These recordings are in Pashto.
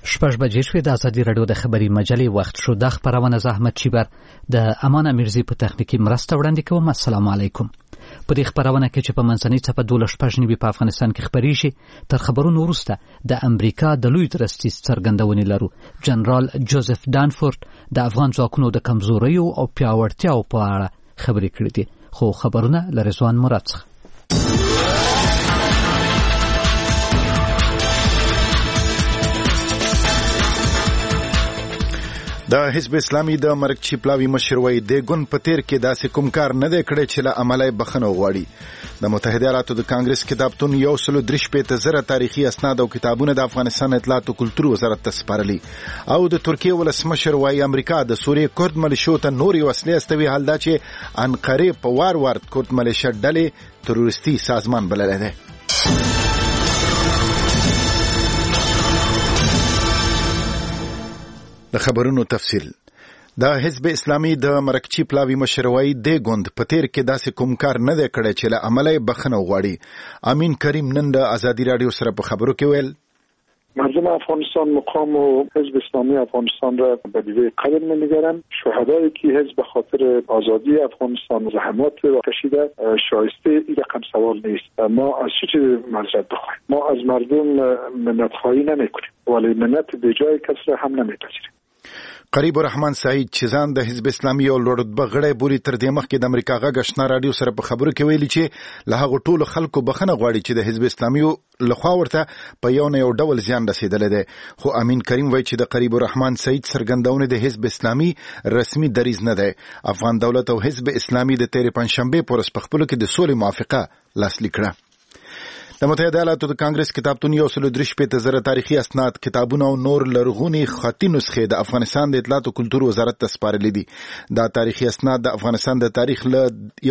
شپږ بجې شوې. د ازادي راډیو د خبري مجلې وخت شو. د خبرونه زحمت چیبر د امان امیرزی په تخنیکی مرسته وړاندې کوم. السلام علیکم. په دې خبرونه کې چې په منځنۍ څپه 12 په افغانستان کې خبري شي، تر خبرونو وروسته د امریکا د لوی درستیز څرګندونې لرو. جنرال جوزف دانفورد د افغان ځواکونو د کمزوریو او پیاوړتیاو په اړه خبرې کړې دي. خو خبرونه له رضوان مراد څخه. د حزب اسلامي د مرکچی پلاوی مشر وای د ګون په تیر کې داسې کوم کار نه دی کړی چې له عمله بخنه غواړي. د متحده ایالاتو د کانګرس کتابتون 1.3 تاریخي اسناد او کتابونه د افغانستان اطلاعات او کلتور وزارت ته سپارلي. او د ترکیه ولسمشر وای امریکا د سوریې کورد ملیشو ته نوري وسلې استوي، حال دا چې انقره په وار کورد ملیشیا ډلې تروریستي سازمان بللی دی. د خبرونو تفصیل. د حزب اسلامي د مرکچی پلاوی مشر وای د ګوند په تیر کې داسې کوم کار نه دی کړی چې له عمله بخنه غواړي. امین کریم نن د ازادي رادیو سره په خبرو کې ویل مردم افغانستان مقام و حزب اسلامی افغانستان را به دیده قدر نمیگرند. شهدایی که حزب خاطر آزادی افغانستان زحمات کشیده شایسته این رقم سوال نیست. ما از چه چیز معذرت بخواهیم؟ ما از مردم منتخواهی نمی کنیم ولی منت به جای کس را هم نمیپذیریم. قریب الرحمن سعید چې ځان د حزب اسلامي او لوړ رتبه غړی بولي، تر دې مخکې د امریکا غږ آشنا رادیو سره په خبرو کې ویلي چې له هغو ټولو خلکو بخنه غواړي چې د حزب اسلامي لخوا ورته په یو نه یو ډول زیان رسیدلی دی. خو امین کریم وایي چې د قریب الرحمن سعید څرګندونه د حزب اسلامي رسمي دریځ نه دی. افغان دولت او حزب اسلامي د تېرې پنجشنبې په ورځ په خپلو کې د سولې موافقه لاسلیک کړه. د متحده ایالاتو د کانګرس کتابتون 1.3 تاریخي اسناد، کتابونه او نور لرغوني خطي نسخې د افغانستان د اطلاعات او کلتور وزارت ته سپارلي دي. دا تاریخي اسناد د افغانستان د تاریخ له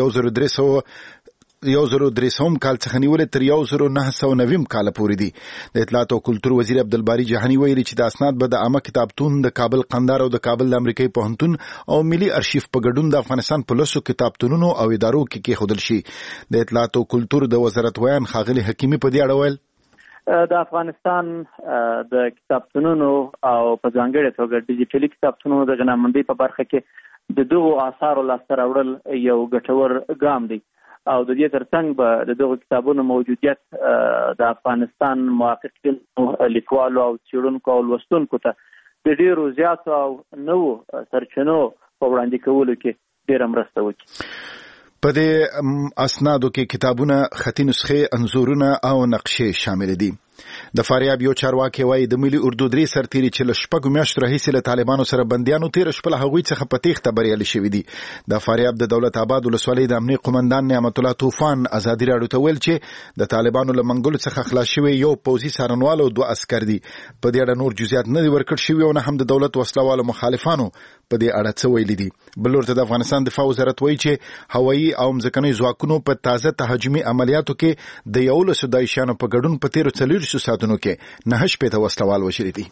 1300 کال څخه نیولې تر 1990 کال پورې دي. د اطلاعات او کلتور وزیر عبدالباری جهانی ویلي چې د اسناد به د عامه کتابتون د کابل قندهار او د کابل د امریکایي پوهنتون او ملي ارشیف په ګډون د افغانستان په لسو کتابتونونو او ادارو کې کېښودل شي. د اطلاعات او کلتور د وزارت ویان ښاغلي حکیمي په دې اړه ویل د افغانستان د کتابتونونو او په ځانګړې توګه ډیجیټلي کتابتونونو د غنامندۍ په برخه کې د دغو آثارو لاسته راوړل یو ګټور ګام دی او د دې ترڅنګ به د دغو کتابونو موجودیت د افغانستان محققینو، لیکوالو او څېړونکو او لوستونکو ته د ډېرو زیاتو او نوو سرچینو په وړاندې کولو کې ډېره مرسته وکړي. په دې اسنادو کې کتابونه، خطي نسخې، انځورونه او نقشې شامل دي. د فاریاب یو چارواکي وایي د ملي اردو 3 سرتیري چې له 6 میاشتو راهیسې له طالبانو سره بندیانو تېره شپه له هغوی څخه په تېښته بریالي شوي دي. د فاریاب د دولت آباد ولسوالۍ د امنیې قومندان نعمت الله طوفان ازادي راډیو ته ویل چې د طالبانو له منګلو څخه خلاص شوی یو پوځي څارنوال او 2 عسکر دي. په دې اړه نور جزئیات نه دي ورکړل شوي او نه هم د دولت وسلوالو مخالفانو په دې اړه څه ویلي دي. بل ورته د افغانستان دفاع وزارت وایي چې هوایي او مځکني ځواکونو په تازه تهاجمي عملیاتو کې د 11 داعشیانو په ګډون په تېرو 40 ساعتونو کې 9 وسلوال وژلي دي.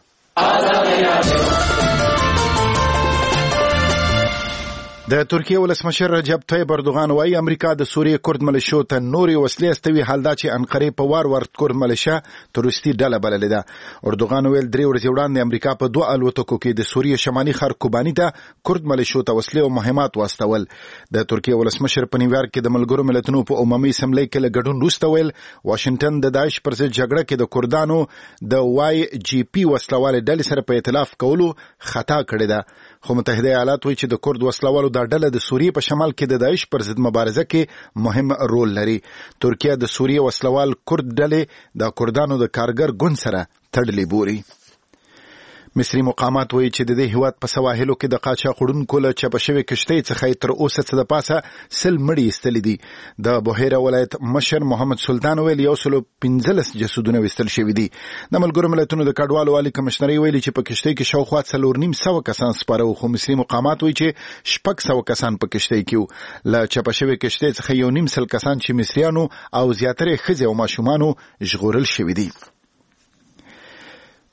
د ترکیه ولسمشر رجب طیب اردوغان وایي امریکا د سوریې کورد ملیشو ته نوري وسلې استوي، حال دا چې انقره په وار کورد ملیشیا تروریستي ډله بللې ده. اردوغان ویل 3 ورځې وړاندې امریکا په 2 الوتکو کې د سوریې شمالي ښار کوباني ته کورد ملیشو ته وسلې او مهمات واستول. د ترکیه ولسمشر په نیویارک کې د ملګرو ملتونو په عمومي اسمبلی کې له ګډون وروسته ویل واشنگټن د داعش پر ضد جګړه کې د کردانو د YGP وسلوالې ډلې سره په ائتلاف کولو خطا کړې ده. خو متحده ایالات وایي چې د کورد وسلوالو دا ډله د سوریې په شمال کې د داعش پر ضد مبارزه کې مهم رول لري. ترکیه د سوریې وسلوال کورد ډلې د کردانو د کارګر ګوند سره تړلې بوري. مصري مقامات وایي چې د دې هیواد په سواحلو کې د قاچاق وړونکو له چپه شوې کشتۍ څخه تر اوسه څه د پاسه 100 مړي ایستلي دي. د بحیره ولایت مشر محمد سلطان ویل 115 جسدونه ویستل شوي دي. د ملګرو ملتونو د کډوالو والي کمشنري ویلي چې په کشتۍ کې شاوخوا 4,900 کسان سپاره وو، خو مصري مقامات وایي چې 600 کسان په کشتۍ کې وو. له چپه شوې کشتۍ څخه 1,500 کسان چې مصریانو او زیاتره ښځې او ماشومانو ژغورل شوي دي.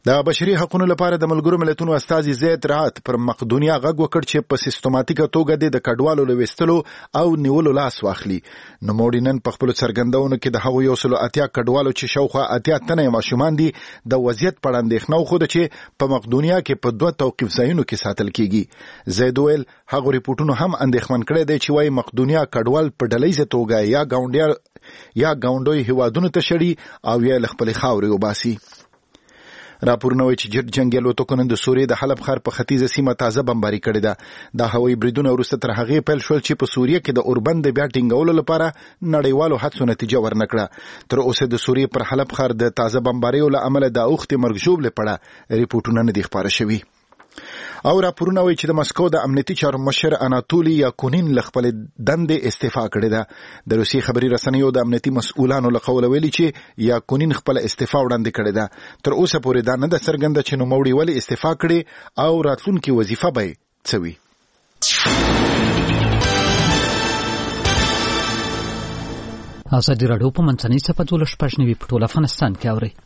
د بشري حقوقو لپاره د ملګرو ملتونو استازي زید رعات پر مقدونیا غږ وکړ چې په سیستماتیکه توګه د کډوالو لويستلو او نیولو لاس واخلي. نو مورینن په خپل څرګندونو کې د هغو یو سلو اتیا کډوالو چې شاوخوا اتیا تنه ماشومان دي د وضعیت په اړه اندېښنه خوده چې په مقدونیا کې په 2 توقيف ځایونو کې ساتل کیږي. زید ویل هغه ریپورتونو هم اندېښمن کړی دی چې وايي مقدونیا کډوال په ډلهیزه توګه یا گاونډوي هیوادونو ته شړي او یا خپل خاورې وباسي. راپورونه وایي چې جنگي الوتکو نن د سوریې د حلب ښار په ختیځه سیمه تازه بمباري کړې ده. دا هوایي بریدونه وروسته تر هغې پیل شول چې په سوریه کې د اوربند د بیا ټینګولو لپاره نړیوالو هڅو نتیجه ورنکړه. تر اوسه د سوریې پر حلب ښار د تازه بمباریو له امله د اوښتې مرګ ژوبلې په اړه ریپورټونه نه دي خپاره شوي. او راپورونه وایي چې د مسکو د امنیتي چارو مشر اناتولي یاکونین له خپل دندې استعفا کړې ده. د روسي خبري رسنیو د امنیتي مسؤلانو له قوله ویلي چې یاکونین خپل استعفا وړاندې کړې ده. تر اوسه پورې دا نه ده څرګنده چې نوموړي ولې استعفا کړې او راتلونکي وظیفه به څه وي. ازادي راډیو په منځنۍ صفحه 12 په ټول افغانستان کې اوري.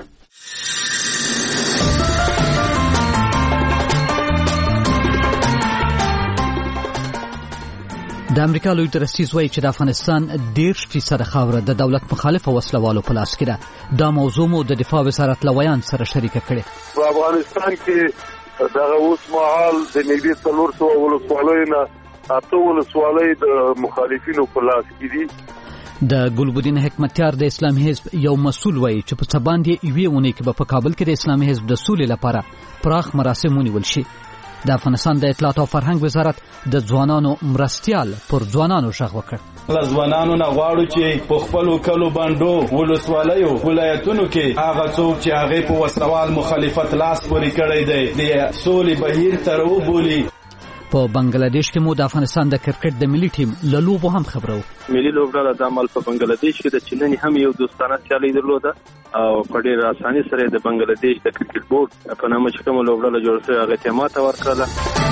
د امریکا لوی درستیز وایي چې د افغانستان 10% خاوره د دولت مخالف وسلوالو په لاس کې ده. دا موضوع مو د دفاع وزارت لویان سره شریکه کړې. په افغانستان کې دغه اوس مهال د نږدې 400 ولسوالیو نه 8 ولسوالۍ د مخالفینو په لاس کې دي. د ګلبدین حکمتیار د اسلامي حزب یو مسؤل وایي چې په سباندې یوې اونۍ کې په کابل کې د اسلامي حزب د سولې لپاره پراخ مراسم ونیول شي. د افغانستان د اطلاعات او فرهنګ وزارت د ځوانانو مرستيال پر ځوانانو شغ وکړ. ځوانانو نه غواړو چې په خپل کلو باندې ولسوالیو ولایتونو کې هغه څوک چې هغه په وسوال مخالفت لاس پورې کړی دی د سولې بهیر تر وبولي. په بنگلاديش کې مو د افغانستان د کرکټ د ملي ټیم له لوبو هم خبرو. ملي لوبډله د عمل په بنگلاديش کې د چینني هم یو دوستانه سیالي درلوده او په ډېر اساني سره د بنگلاديش د کرکټ بورډ په نامه چې کوم لوبډله جوړ شوې هغه ته ماته ورکړه.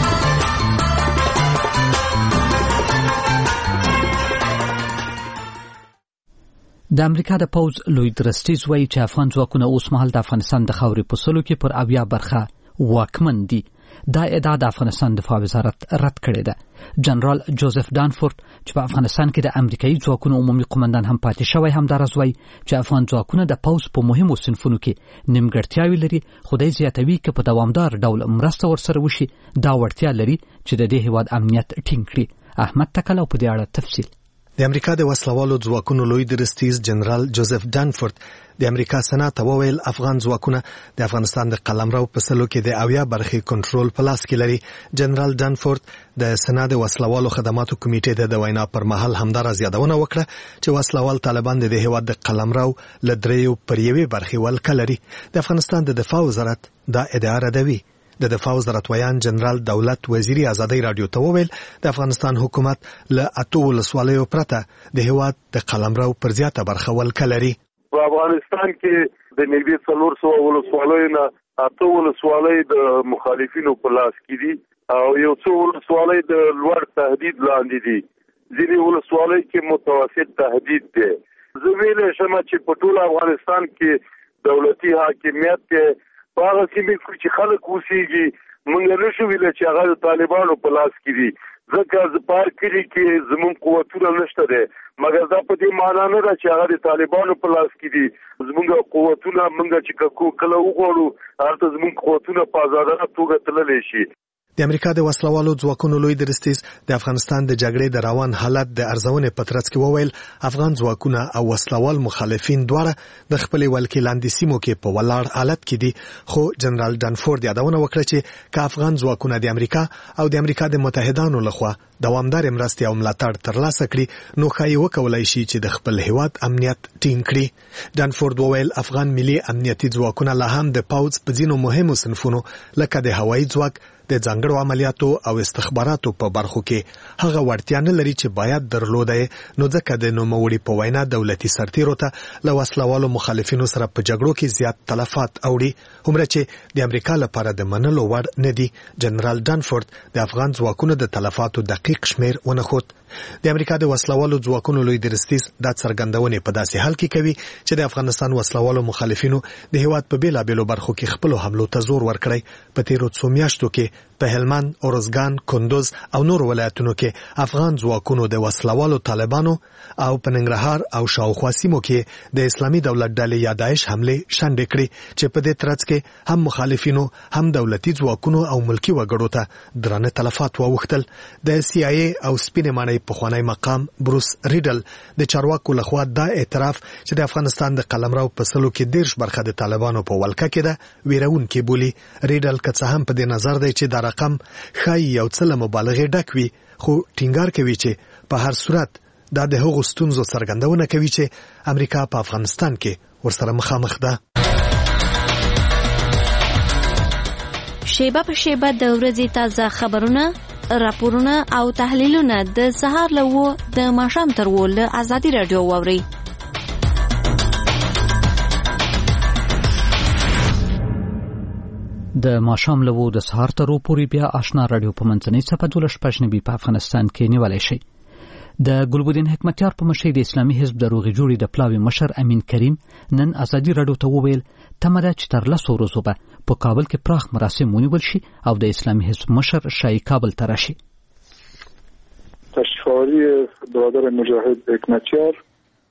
د امریکا د پوز لوی درستیز وایي چې افغان ځواکونه اوس مهال د افغانستان د خاورې په سلو کې پر 80 برخه واکمن دي. دا ادعا د افغانستان دفاع وزارت رد کړې ده. جنرال جوزف دانفورد چې په افغانستان کې د امریکایي ځواکونو عمومي قومندان هم پاتې شوی همدارس وایي چې افغان ځواکونه د پوز په مهمو صنفونو کې نیمګړتیاوې لري. خدای زیاتوي چې په دوامدار ډول مرسته ورسره وشي دا وړتیا لري چې د دې هیواد امنیت ټینګ کړي. احمد تکل په دې اړه تفصیل. د امریکا د وسلوالو ځواکونو لوی درستیز جنرال جوزف دانفورد د امریکا سنات وویل افغان ځواکونه د افغانستان د قلمرو په سلو کې د 80 برخې کنټرول په لاس کې لري. جنرال دانفورد د سنات د وسلوالو خدماتو کمیټې د وینا پر مهال همدار زیادونه وکړه چې وسلوال طالبان د هیواد د قلمرو لدریو پر یوې برخې ولکه لري. د افغانستان د دفاع وزارت دا ادعا ردوي. د دفاع وزارت ویان جنرال دولت وزیری ازادي رادیو ته وویل د افغانستان حکومت له 8 ولسوالیو پرته د هیواد د قلمرو پر زیاته برخه ولکه لري. په افغانستان کې د نږدې 400 ولسوالیو نه 8 ولسوالۍ د مخالفینو په لاس کې دي او یو څو ولسوالۍ د لوړ تهدید لاندې دي. ځینې ولسوالۍ کې متوسط تهدید دی. زه ویلی شم چې په ټول افغانستان کې دولتي حاکمیت کې په هغه سیمې کې چې خلک اوسېږي موږ نشو ویلی چې هغه د طالبانو په لاس کې دي ځکه په هر کلي کې زموږ قوتونه نشته دی مګر دا په دې معنا نه ده چې هغه د طالبانو په لاس کې دي. زموږ قوتونه موږ چې کله وغواړو هلته زموږ قوتونه په ازادانه توګه تللی شي. د امریکا د وسلوالو ځواکونو لوی درستیز د افغانستان د جګړې د روان حالت د ارزونې په ترڅ کې وویل افغان ځواکونه او وسلوال مخالفین دواړه د خپل ولکې لاندې سیمو کې په ولاړ حالت کې دي. خو جنرال دانفورد یادونه وکړه چې که افغان ځواکونه د امریکا او د امریکا د متحدانو لخوا دوامدار مرستې او ملاتړ ترلاسه کړي نو ښایي وکولای شي چې د خپل هیواد امنیت ټینګ کړي. دانفورد وویل افغان ملي امنیتي ځواکونه لا هم د پوځ په ځینو مهمو صنفونو لکه د هوایي ځواک د ځانګړو عملیاتو او استخباراتو په برخو کې هغه وړتیا نه لري چې باید درلودای، نو ځکه د نوموړي په وینا دولتي سرتیرو ته له وسلوالو مخالفینو سره په جګړو کې زیات تلفات اوړي، همره چې د امریکا لپاره د منلو وړ نه دي. جنرال ډانفورد د افغان ځواکونو د تلفاتو دقیق شمیر ونه ښود. د امریکا د وسلوالو ځواکونو لوی درستیز دا څرګندونې په داسې حال کې کوي چې د افغانستان وسلوالو مخالفینو د هیواد په بیلابیلو برخو کې خپل حملو ته زور ورکړی. په تیرو څو میاشتو کې په هلمند، اورزګان، کندوز او نور ولایتونو کې افغان ځواکونو د وسلوالو طالبانو او په ننګرهار او شاوخوا سیمو کې د اسلامي دولت ډلې یا داعش حمله شنډې کړې چې په دې ترڅ کې هم مخالفینو هم دولتي ځواکونو او ملکی وګړو ته درانه تلفات واوښتل. د سی آی ای او سپینې ماڼۍ پخوانی مقام بروس ریډل د چارواکو لخوا دا اعتراف چې د افغانستان د قلمرو په سلو کې 10 برخه د طالبانو په ولکه کې ده ویرونکي بولی. ریډل که څه هم په دې نظر دی چې دا رقم ښایي یو څه له مبالغې ډک وي، خو ټینګار کوي چې په هر صورت دا د هغو ستونزو څرګندونه کوي چې امریکا په افغانستان کې ورسره مخامخ ده. شیبه په شیبه د ورځې تازه خبرونه، راپورونه او تحلیلونه د سهار له 9 د ماښام تر 10 له ازادي رادیو واوري. د ماښام له 9 د سهار تر 10 پورې بیا آشنا رادیو په منځنۍ صفحه 12 په افغانستان کې نیولای شي. د ګلبدین حکمتیار په مشرۍ د اسلامي حزب د روغې جوړې د پلاوي مشر امین کریم نن ازادي رادیو ته وویل تمه ده چې تر 10 ورځو به په کابل کې پراخ مراسم ونیول شي او د اسلامي حزب مشر شای کابل ته راشي. تشفاری برادر مجاهد حکمتیار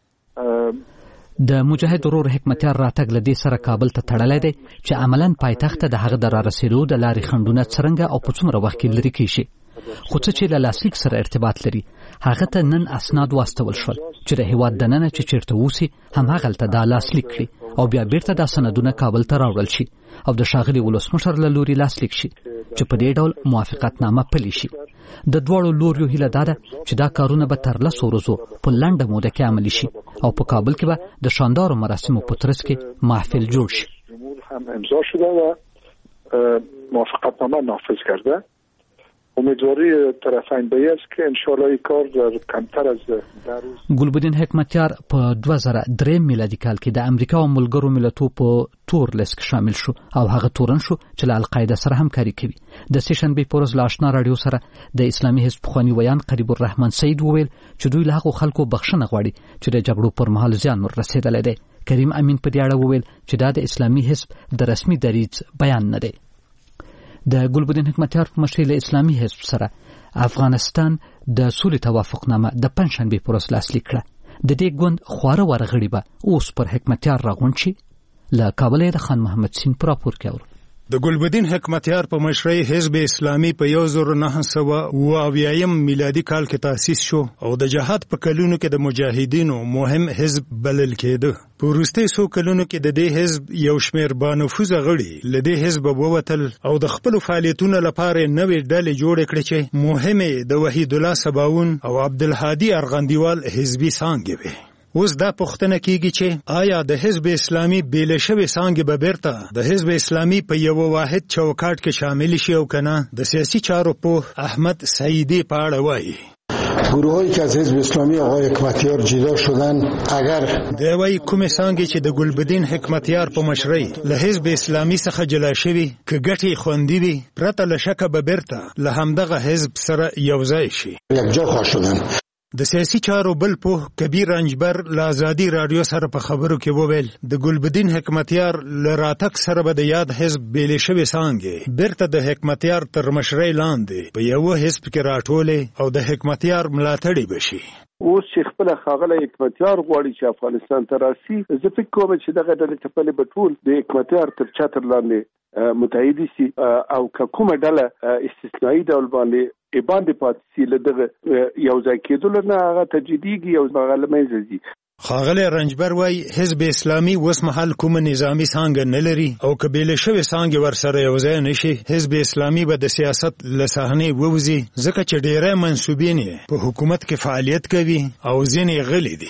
د مجاهد ورور حکمتیار راتګ له دې سره کابل ته تړلی دی چې عملاً پایتخت د هغه د رارسېدو د لارې خنډونه څرنګه او په څومره وخت کې لرې کیږي. خو څه چې له لاسلیک سره ارتباط لري هغه ته نن اسناد واستول شول چې د هیواد دننه چې چیرته ووسي هماغلته دا لاسلیک کړي او بیا بیرته دا سندونه کابل ته راوړل شي او د ښاغلي ولسمشر له لوري لاسلیک شي چې په دې ډول موافقتنامه پلي شي. د دواړو لوریو هیله دا ده چې دا کارونه به تر 10 ورځو په لنډه موده کې عملي شي او په کابل کې به د شاندارو مراسمو په ترڅ کې محفل جوړ شي. هم امضا شده و موافقتنامه نافذ کرده. امیدواری طرفین به است که ان شاء الله کار در کمتر از 10 روز. ګلبدین حکمتیار په 2003 میلادي کال کې د امریکا او ملګرو ملتونو په تور لیست شامل شو او هغه تورن شو چې له القاعده سره همکاري کوي. د سیشن بي پورز لاشنا رادیو سره د اسلامي حزب خواني ویان قریب الرحمن سید وویل چې دوی له هغو خلکو بخښنه غواړي چې د جګړو پر مهال زیان ورسېدلی دی. کریم امین په دې اړه وویل چې دا د اسلامي حزب د رسمي دریځ بیان نه دی. د ګلبدین حکمتیار په مشرۍ له اسلامي حزب سره افغانستان د سولې توافقنامه د پنځشنبې پر ورځ لاسلیک کړه. د دې ګوند خواره وارغړي به اوس پر حکمتیار راغونډ شي. له کابل د خان محمد سین پر راپور کوي. د ګلبدین حکمتیار په مشرۍ حزب اسلامي په 1979 میلادي کال کې تأسیس شو او د جهاد په کلونو کې د مجاهدینو مهم حزب بلل کېده. په وروستي څو کلونو کې د دې حزب یو شمېر بانفوذه غړي له دې حزب ووتل او د خپل فعالیتونو لپاره نوې ډلې جوړې کړې چې مهمه د وحید الله سباون او عبدالهادي ارغندیوال حزبي څانګې وې. اوس دا پوښتنه کیږي چې آیا د حزب اسلامي بیل شوی څانګې به بیرته د حزب اسلامي په یو واحد چوکاټ کې شامل شي او کنه؟ د سیاسي چارو په احمد سعیدی په اړه وایي گروهایی که از حزب اسلامی آقای حکمتیار جدا شدن اگر دی وایي کومې څانګې چې د ګلبدین حکمتیار په مشرۍ له حزب اسلامي څخه جلا شوي که ګټې خوندي وي پرته له شکه به بیرته له همدغه حزب سره یوځای شي. یکجا خواهد شدن. د سیاسي چارو بل پوه کبیر رنجبر له ازادي رادیو سره په خبرو کې وویل د ګلبدین حکمتیار له راتګ سره به د یاد حزب بیلې شوې څانګې بیرته د حکمتیار تر مشرۍ لاندې په یوه حزب کې راټولې او د حکمتیار ملاتړي بشي. اوس چې خپل ښاغلی حکمتیار غواړي چې افغانستان ته راسي، زه فکر کوم چې دغه ډلې ټپلې به ټول د حکمتیار تر چتر لاندې متحدي سي او که کومه ډله استثنایی ډول باندې باندې پاتې سي له دغه یو ځای کېدلو نه هغه تجدیدیږي او هغه له منځه ځي. ښاغلی رنجبر وایي حزب اسلامي اوس مهال کومه نظامي څانګه نه لري او که بیلې شوې څانګې ورسره یوځای نه شي حزب اسلامي به د سیاست له صحنې ووځي ځکه چې ډېری منصوبین یې په حکومت کې فعالیت کوي او ځینې غلي دي.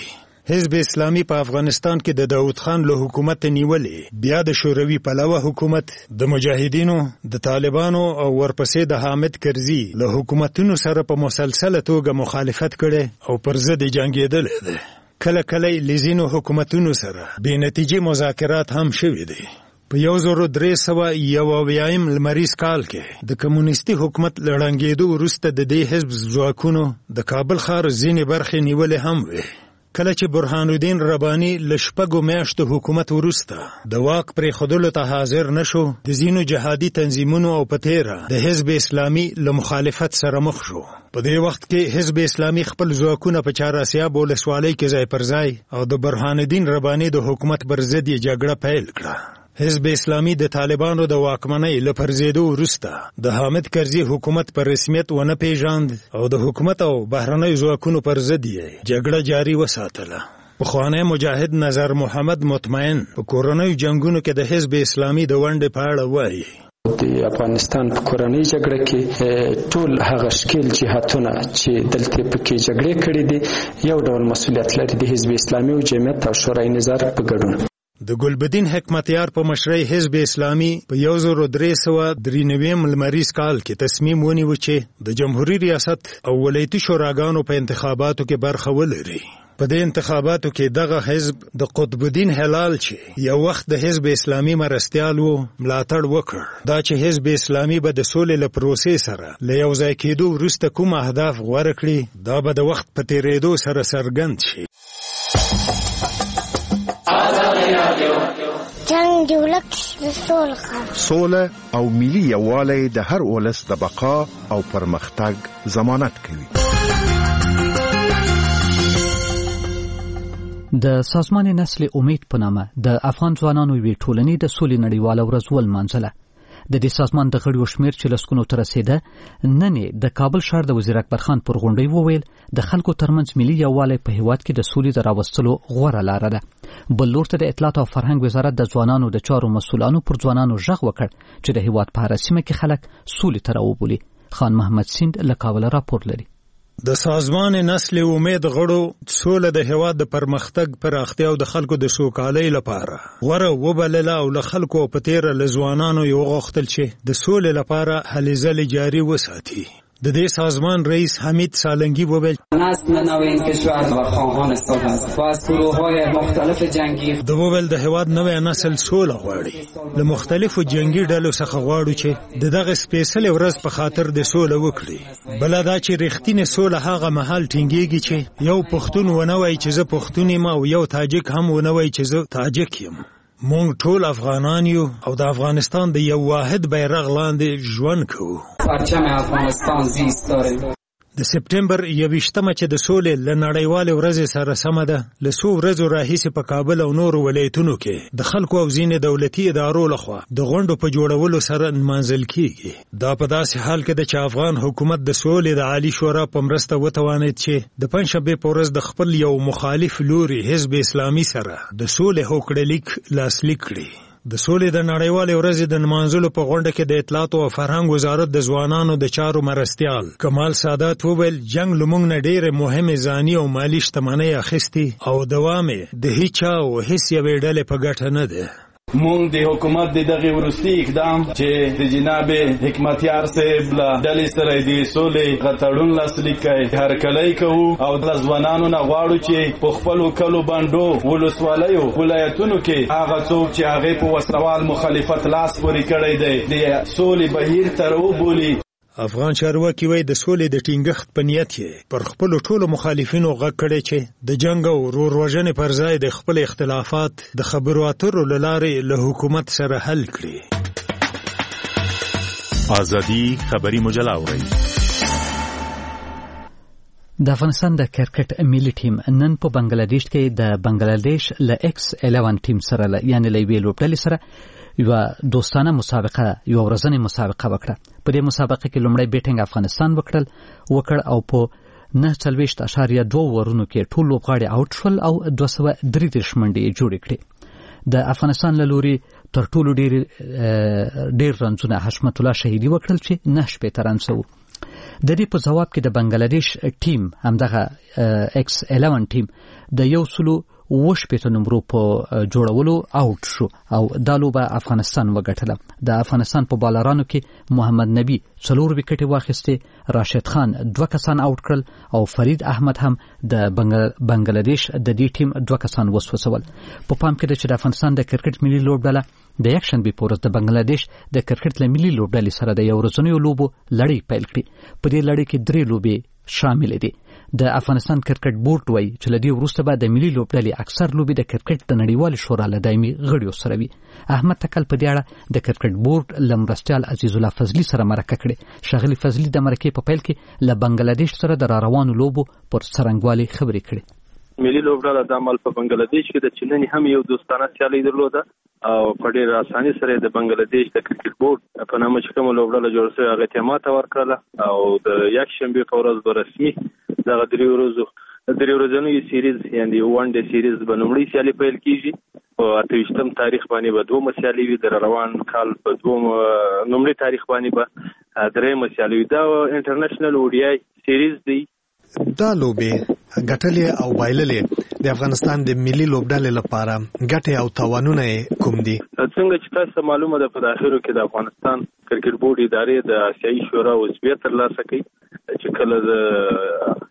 حزب اسلامي په افغانستان کې د داود خان له حکومت نیولې بیا د شوروي پلوه حکومت د مجاهدینو د طالبانو او ورپسې د حامد کرزي له حکومتونو سره په مسلسله توګه مخالفت کړي او پر ضد جنگیدل دي. کله کله لزینو حکومتونو سره بې نتیجې مذاکرات هم شوي دي. په 1391 لمریز کال کې د کمونیستي حکومت لړنګېدو وروسته د دې حزب ځواکونو د کابل ښار ځینې برخې نیولې هم وې. کله چې برهان الدین رباني له 6 میاشتو حکومت وروسته د واک پرېښودلو ته حاضر نشو، د ځینو جهادي تنظیمونو او په تېره د حزب اسلامي له مخالفت سره مخ شو. په دې وخت کې حزب اسلامي خپل ځواکونه په چهاراسیاب ولسوالۍ کې ځای پر ځای او د برهان الدین رباني د حکومت پر ضد یې جګړه پیل کړه. حزب اسلامي د طالبانو د واکمنۍ له پرځېدو وروسته د حامد کرزي حکومت پر رسمیت ونه پیژاند او د حکومت او بهرنیو ځواکونو پر ضد یې جګړه جاري وساتله. پخوانی مجاهد نظر محمد مطمئن په کورنیو جنگونو کې د حزب اسلامي د ونډې په اړه وایي. د افغانستان په کورنۍ جګړه کې ټول هغه شکیل جهاتونه چې دلته پکې جګړې کړې دي یو ډول مسؤلیت لري د حزب اسلامي او جمعیت او شورای نظار په ګډون. د ګلبدین حکمتیار په مشرۍ حزب اسلامي په 1393 لمریز کال کې تصمیم ونیو چې د جمهوریت ریاست او ولایتي شوراګانو په انتخاباتو کې برخه ولري. په دې انتخاباتو کې دغه حزب د قطب الدین هلال چې یو وخت د حزب اسلامي مرستیال وو ملاتړ وکړ. دا چې حزب اسلامي به د سولې له پروسې سره له یو ځای کېدو وروسته کوم اهداف غوره کړي دا به د وخت په تېرېدو سره څرګند شي. جنگ دی ولک سوله او ملي یووالی د هر ولس د بقا او پرمختګ ضمانت کوي. د سازمان نسل امید په نامه د افغان ځوانانو یوې ټولنې د سولې نړیواله ورځ ولمانځله. د دې سازمان د غړیو شمېر چې لسګونو ته رسېده، نن د کابل ښار د وزیر اکبر خان پر غونډۍ وویل د خلکو ترمنځ ملي یووالی په هیواد کې د سولې د راوستلو غوره لاره ده. بل لور ته د اطلاعات او فرهنګ وزارت د ځوانانو د چارو مسؤلانو پر ځوانانو غږ وکړ چې د هیواد په هره سیمه کې خلک سولې ته راوبولي. خان محمد سیند له کابل راپور لري. د سازمان نسل امید غړو سوله د هیواد د پرمختګ پراختیا او د خلکو د سوکالۍ لپاره غوره وبلله او له خلکو په تېره له ځوانانو یې وغوښتل چې د سولې لپاره هلې ځلې جاري وساتي. د دې سازمان رئیس حمید سالنگی وویل نسل نوین کشور و خواهان صلح است و از گروه‌های مختلف جنگی د وویل د هیواد نوی نسل سوله غواړي. له مختلفو جنگي ډلو څخه غواړو چې دغه سپېڅلې ورځ په خاطر د سوله وکړي. بل دا چې رښتینې سوله هغه مهال ټینګېږي چې یو پښتون ونه وایي چې زه پښتون یم او یو تاجک هم ونه وایي چې زه تاجک یم. مونږ ټول افغانان یو او د افغانستان د یو واحد بیرغ لاندې ژوند کوو. پرچم افغانستان زیست داره. د سپټمبر 21مه چې د سولې له نړیوالې ورځې سره سمه ده، له څو ورځو راهیسې په کابل او نورو ولایتونو کې د خلکو او ځینې دولتي ادارو لخوا د غونډو په جوړولو سره نمانځل کیږي. دا په داسې حال کې ده چې افغان حکومت د سولې د عالی شورا په مرسته وتوانید چې د پنځشنبې په ورځ د خپل یو مخالف لوري حزب اسلامي سره د سولې هوکړلیک لاسلیک کړي. د سولې د نړیوالې ورځې د نمانځلو په غونډه کې د اطلاعات او فرهنګ وزارت د ځوانانو د چارو مرستیال کمال سادات وویل جنگ لمونږ نه ډېرې مهمې ځاني او مالي شتمنۍ اخیستې او دوام یې د هیچا او هیڅ یوې ډلې په ګټه نه ده. مونږ د حکومت د دغه ورستي اقدام چې د جناب حکمتیار صاحب له ډلې سره د سولې غتړون لاسلیک کړي هرکلی کوو او د ځوانانو نه غواړو چې په خپلو کلو بانډو ولسوالیو ولایتونو کې هغه څوک چې هغې په وسلوال مخالفت لاس پورې کړی دی د سولې بهیر ته راوبولي. افغان چارواکي وایي د سولې د ټینګښت په نیت یې پر خپلو ټولو مخالفینو غږ کړی چې د جنګ او ورور وژنې پر ځای د خپل اختلافات د خبرو اترو له لارې له حکومت سره حل کړي. ازادي خبري مجله اورئ. د افغانستان د کرکټ ملي ټیم نن په بنگلاديش کې د بنگلاديش له ایکس 11 ټیم سره یعنی له یوې لوبډلې سره یو دوستانه مسابقه یو ورځنۍ مسابقه وکړه. په دې مسابقه کې لومړی بیټینګ افغانستان وکړ او په 9.2 ورونو کې ټول لوبغاړي آوټ شول او 233 منډې جوړې کړې. د افغانستان له لوري تر ټولو ډېر رنزونه حشمت الله شهیدي وکړل چې 9 رنز وو. د دې په جواب کې د بنگلاديش ټیم همدغه X11 ټیم د 108 نمبرو په جوړولو آوټ شو او دا لوبه افغانستان وګټله. د افغانستان په بالرانو کې محمد نبی 4 وکټې واخیستې، راشد خان 2 کسان آوټ کړل او فرید احمد هم د بنگلاديش د دې ټیم 2 کسان وسوسول. په پام کې چې د افغانستان د کرکټ ملي لوبډله د یکشنبه په ورځ د بنگلاديش د کرکټ ملي لوبډلې سره د یو ورځنیو لوبو لړۍ پیل کړې. په دې لړۍ کې 3 لوبې شامل دي. د افغانستان کرکټ بورډ وایي چې لدی وروسته به د ملي لوبډلې اکثر لوبې د کرکټ د نړیوال شورا له دایمي غړیو سره وي. احمد تکل په دې اړه د کرکټ بورډ لمرستیال عزیز الله فضلی سره مرکه کړې. شغلی فضلی د مرکې په پیل کې له بنگلاديش سره د روانو لوبو پر څرنګوالي خبرې کړې. ملي لوبډله د عمل په بنگلاديش کې د چیننی هم یو دوستانه سیالي درلوده او په ډېر اسانۍ سره د بنگلاديش د کرکټ بورډ په نامه چې کومه لوبډله جوړه شوې هغه ته ماته ورکړله او د یکشنبه په ورځ به رسمي دغه 3 ورځنی سیریز یعنی وان ډے سیریز به لومړی سیالي پیل کیږي. په 28 تاریخ باندې به 2 سیالي وي، د روان کال په 2 لومړی تاریخ باندې به 3 سیالي وي. دا انټرنیشنل ODI سیریز دی. دا لوبې ګټلې او بایللې د افغانستان د ملي لوبډلې لپاره ګټې او تاوانونه کوم دي؟ څنګه چې تاسو معلومه ده په اخرو کې د افغانستان کرکټ بورډ ادارې د آسیایي شورا عضویت ترلاسه کوي چې کله د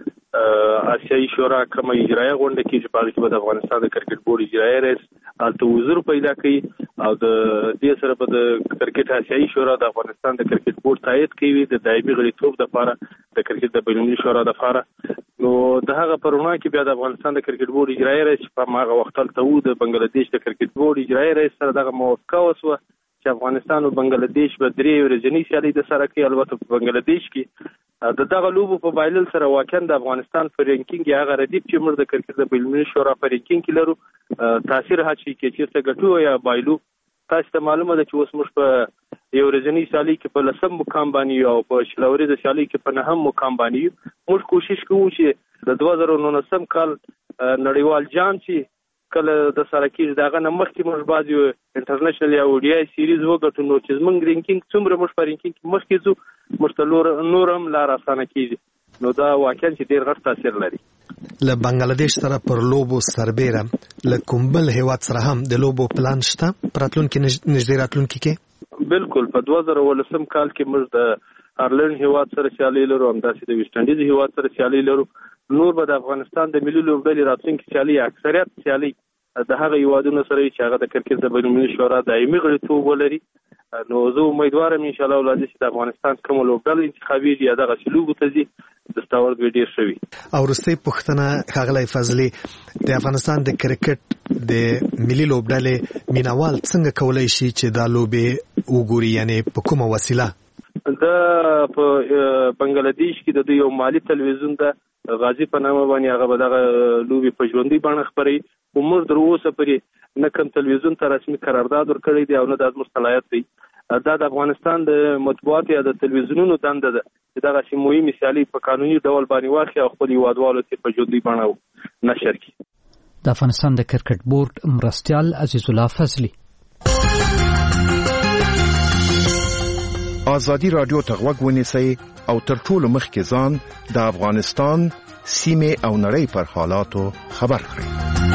آسیایي شورا کومه اجرایه غونډه کې چې په اړه د افغانستان د کرکټ بورډ اجرایي رئیس الته حضور پیدا کوي او د دې سره په د کرکټ آسیایي شورا د افغانستان د کرکټ بورډ تایید کوي د دایمي غړیتوب لپاره د کرکټ د بینالمللي شورا لپاره. نو د هغه پرونه کې بیا د افغانستان د کرکټ بورډ اجرایي رئیس په هغه وخت ته د بنگلاديش د کرکټ بورډ اجرایي رئیس سره دغه موافقه وسوه چې افغانستان او بنگلاديش به 3 ورځنی سیالي د سره کوي. البته په بنگلاديش کې د دغه لوبو په بایلل سره واقعا د افغانستان په رینکینګ هغه ردیف چې موږ د کرکټ د بینالمللي شورا په رینکینګ کې لرو تاثیر هڅي کې چې څه ګټو یا بایلو. تاسو ته معلومه ده چې اوس موږ په یو ورځنی سیالي کې په 10 مقام باندې او په شلوري د سیالي کې په 9 مقام باندې موږ کوشش کوو چې د 2019 کال نړیوال جام چې کله د سره کې داغه نمخ کې موږ باز یو انټرنیشنل یا ODI سیریز وګټو نو چې موږ رینکینګ څومره موږ په رینکینګ کې مخکې ځو مستلور نورم لار اسانه کیږي. نو دا واقعا چې ډیر غټ تاثیر لري. له بنگلاديش سره پر لوبو سربېره له کومبل هیواد سره هم د لوبو پلان شته پراتلونکو نږدې راتلونکو کې؟ بالکل په 2019 کال کې موږ د آیرلند هیواد سره سیالي لرو، همداسې د ویسټ انډیز هیواد سره سیالي لرو. نور به د افغانستان د ملي لوبډلې راتلونکي سیالي اکثریت سیالي د هغه هیوادونو سره چې هغه د کرکټ د بینالمللي شورا دایمي غړیتوب ولري. نو زه امیدوارم ان شاء الله ولادي چې د افغانستان کوم لوبډله انتخابي یا دغه سلوګو ته ځي دستاورد ډیر شوی. او وروستۍ پوښتنه ښاغلی فضلي، د افغانستان د کرکټ د ملي لوبډلې مینوال څنګه کولای شي چې دا لوبې وګوري، یعنی په کومه وسیله؟ دا په بنگلاديش کې د یو مالی تلویزیون د غازی په نامه باندې هغه به دغه لوبې په ژوندۍ بڼه خپروي. عمر در اوسه پورې نه کوم تلویزیون ته رسمي قرارداد ورکړی دی او نه د صلاحیت دی. دا د افغانستان د مطبوعات یا د تلویزیونونو دنده ده چې دغه شی مهمه سیالي په قانوني ډول باندې واخلي او خپل هیوادوالو ته په ژوندۍ بڼه نشر کړي. د افغانستان د کرکټ بورډ مرستیال عزیز الله فضلی. ازادي رادیو ته غوږ ونیسئ او تر ټولو مخکې ځان د افغانستان سیمې او نړۍ پر حالاتو خبر کړئ.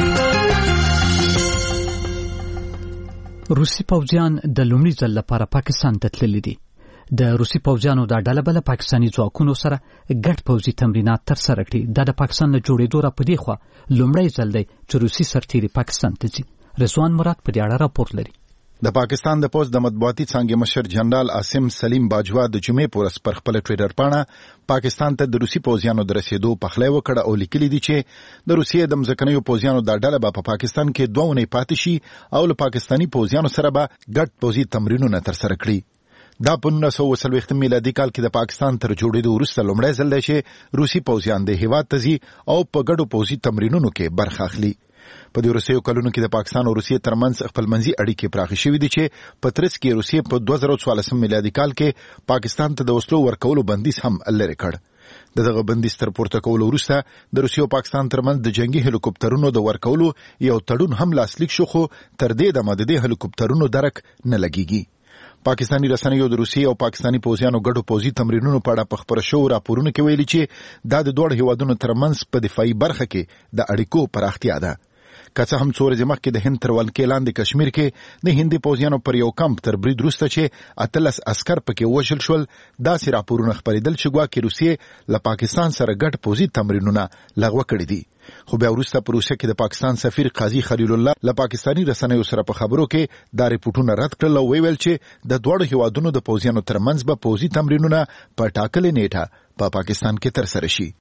روسي پوځیان د لومړي ځل لپاره پاکستان ته تللي دي. د روسي پوځیانو دا ډله بله پاکستاني ځواکونو سره ګډ پوځي تمرینات ترسره کړي. دا د پاکستان له جوړېدو را په دې خوا لومړی ځل دی چې روسي سرتیري پاکستان ته ځي. رضوان مراد په دې اړه راپور لري. د پاکستان د پوز د مطبوعاتي څانګې مشر جنرال عاصم سلیم باجوا د جمعې په ورځ پر خپل ټویټر باندې پاکستان ته د روسي پوځیانو د رسیدو پخلی وکړ او لیکلي دي چې د روسیې د مځکنیو پوځیانو د ډله په پاکستان کې 2 ونې پاتې شي او له پاکستاني پوځیانو سره به ګډ پوځي تمرینونه ترسره کړي. دا په 1940 میلادي کال کې د پاکستان تر جوړېدو وروسته لومړی ځل دی چې روسي پوځیان د هیواد ته ځي او په ګډو پوځي تمرینونو کې برخه اخلي. په دې وروستیو کلونو کې د پاکستان او روسیې ترمنځ خپلمنځي اړیکې پراخې شوې دي چې په ترڅ کې روسیې په 2014 میلادي کال کې پاکستان ته د وسلو ورکولو بندیز هم لرې کړ. دغه بندیز تر پورته کولو وروسته د روسیې او پاکستان ترمنځ د جنگي هلیکوپټرونو د ورکولو یو تړون هم لاسلیک شو، خو تر دې دمه د دې هلیکوپټرونو درک نه لګیږي. پاکستاني رسنیو د روسیې او پاکستاني پوځیانو ګډو پوځي تمرینونو په اړه په خبرو شوو راپورونو کې ویلي چې دا د دوه هیوادونو ترمنځ په دفاعي برخه کې د اړیکو پراختیا ده. که څه هم څو ورځې مخکې د هند تر ولکې لاندې کشمیر کې د هندي پوځیانو پر یو کمپ تر برید وروسته چې 18 عسکر پکې وژل شول، داسې راپورونه خپرېدل چې ګواکې روسیې له پاکستان سره ګډ پوځي تمرینونه لغوه کړي دي. خو بیا وروسته په روسیه کې د پاکستان سفیر قاضي خلیل الله له پاکستاني رسنیو سره په خبرو کې دا ریپورټونه رد کړل او ویل چې د دوه هیوادونو د پوځیانو ترمنځ به پوځي تمرینونه په ټاکلې نیټه په پاکستان کې ترسره شي.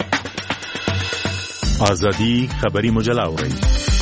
ازادي خبري مجله اورئ.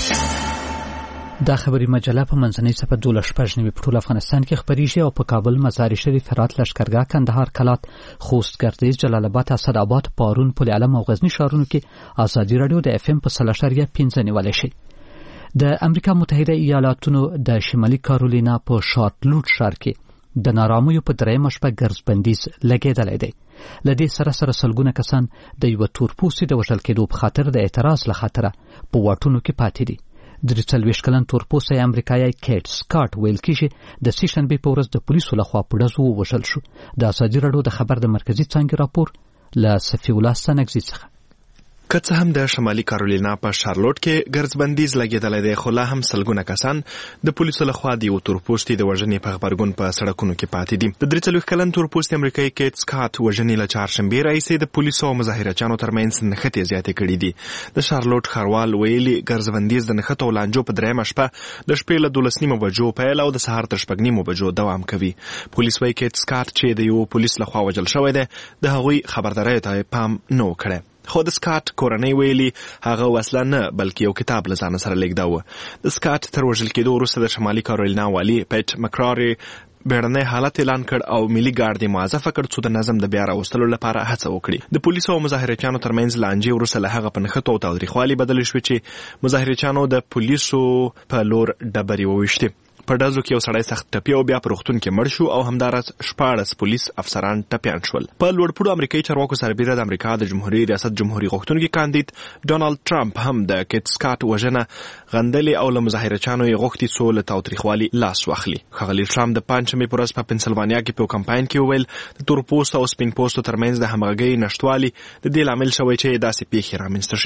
دا خبري مجله په منځنۍ صفحه 12 په ټول افغانستان کې خبريږي او په کابل، مزار شریف، هرات، لشکرګاه، کندهار، کلات، خوست، گردیز، جلال آباد، اسداباد، پارون، پل علم او غزنی ښارونو کې ازادي رادیو د FM په 3.5 نیولای شي. د امریکا متحده ایالاتونو د شمالي کارولینا په شارلوټ ښار کې د نارامیو په درېیمه شپه ګرځبندیز لګېدلی دی. لدې سره سلګونه کسان د یو تورپوستي د وژل کېدو په خاطر د اعتراض له خاطره په واټونو کې پاتې دي. 43 کلن تورپوستی امریکایي کیټ سکاټ ویل کېږي د سې شنبې په ورځ د پولیسو لخوا په ډزو ووژل شو. د ازادي راډیو د خبر د مرکزي څانګې راپور له صفي الله ستانکزي څخه. که څه هم د شمالي کارولینا په شارلوټ کې ګرځبندیز لګېدلی دی، خو لا هم سلګونه کسان د پولیسو لخوا د یو تورپوستي د وژنې په غبرګون په سړکونو کې پاتې دي. د 43 کلن تورپوستي امریکایي کیټ سکاټ وژنې له چهارشنبې راهیسې د پولیسو او مظاهرچیانو ترمنځ نښتې زیاتې کړي دي. د شارلوټ ښاروال ویلي ګرځبندیز د نښتو او لانجو په درېیمه شپه د شپې له 12 بجو پیل او د سهار تر 6 بجو دوام کوي. پولیس وايي کیټ سکاټ چې د یو پولیس لخوا وژل شوی دی، د هغوی خبرداری ته پام نه و کړی. خو د سکاټ کورنۍ ویلي هغه وسله نه بلکې یو کتاب له ځانه سره لېږداوه. د سکاټ تر وژل کېدو وروسته د شمالي کارولینا والي پیټ مکراري بیړنی حالت اعلان کړ او ملي ګارد یې معذفه کړ څو د نظم د بیا راوستلو لپاره هڅه وکړي. د پولیسو او مظاهرچیانو ترمنځ لانجې وروسته له هغه په نښتو او تاوتریخوالي بدلې شوې چې مظاهرچیانو د پولیسو په لور ډبرې وویشتې. په ډزو کې یو سړی سخت ټپي او بیا په روغتون کې مړ شو او همداراز 14 پولیس افسران ټپیان شول. په لوړپوړو امریکایي چارواکو سربیره د امریکا د جمهوریت ریاست جمهوریت غوښتونکي کاندید ډونالد ټرمپ هم د کیټ سکاټ وژنه غندلې او له مظاهرچیانو یې غوښتي څو له تاوتریخوالي لاس واخلي. ښاغلي ټرمپ د پنځمې په ورځ په پنسلوانیا کې په کمپاین کې وویل د تورپوستو او سپین پوستو ترمنځ د همغږۍ نشتوالي د دې لامل شوی چې داسې پیښې رامنځته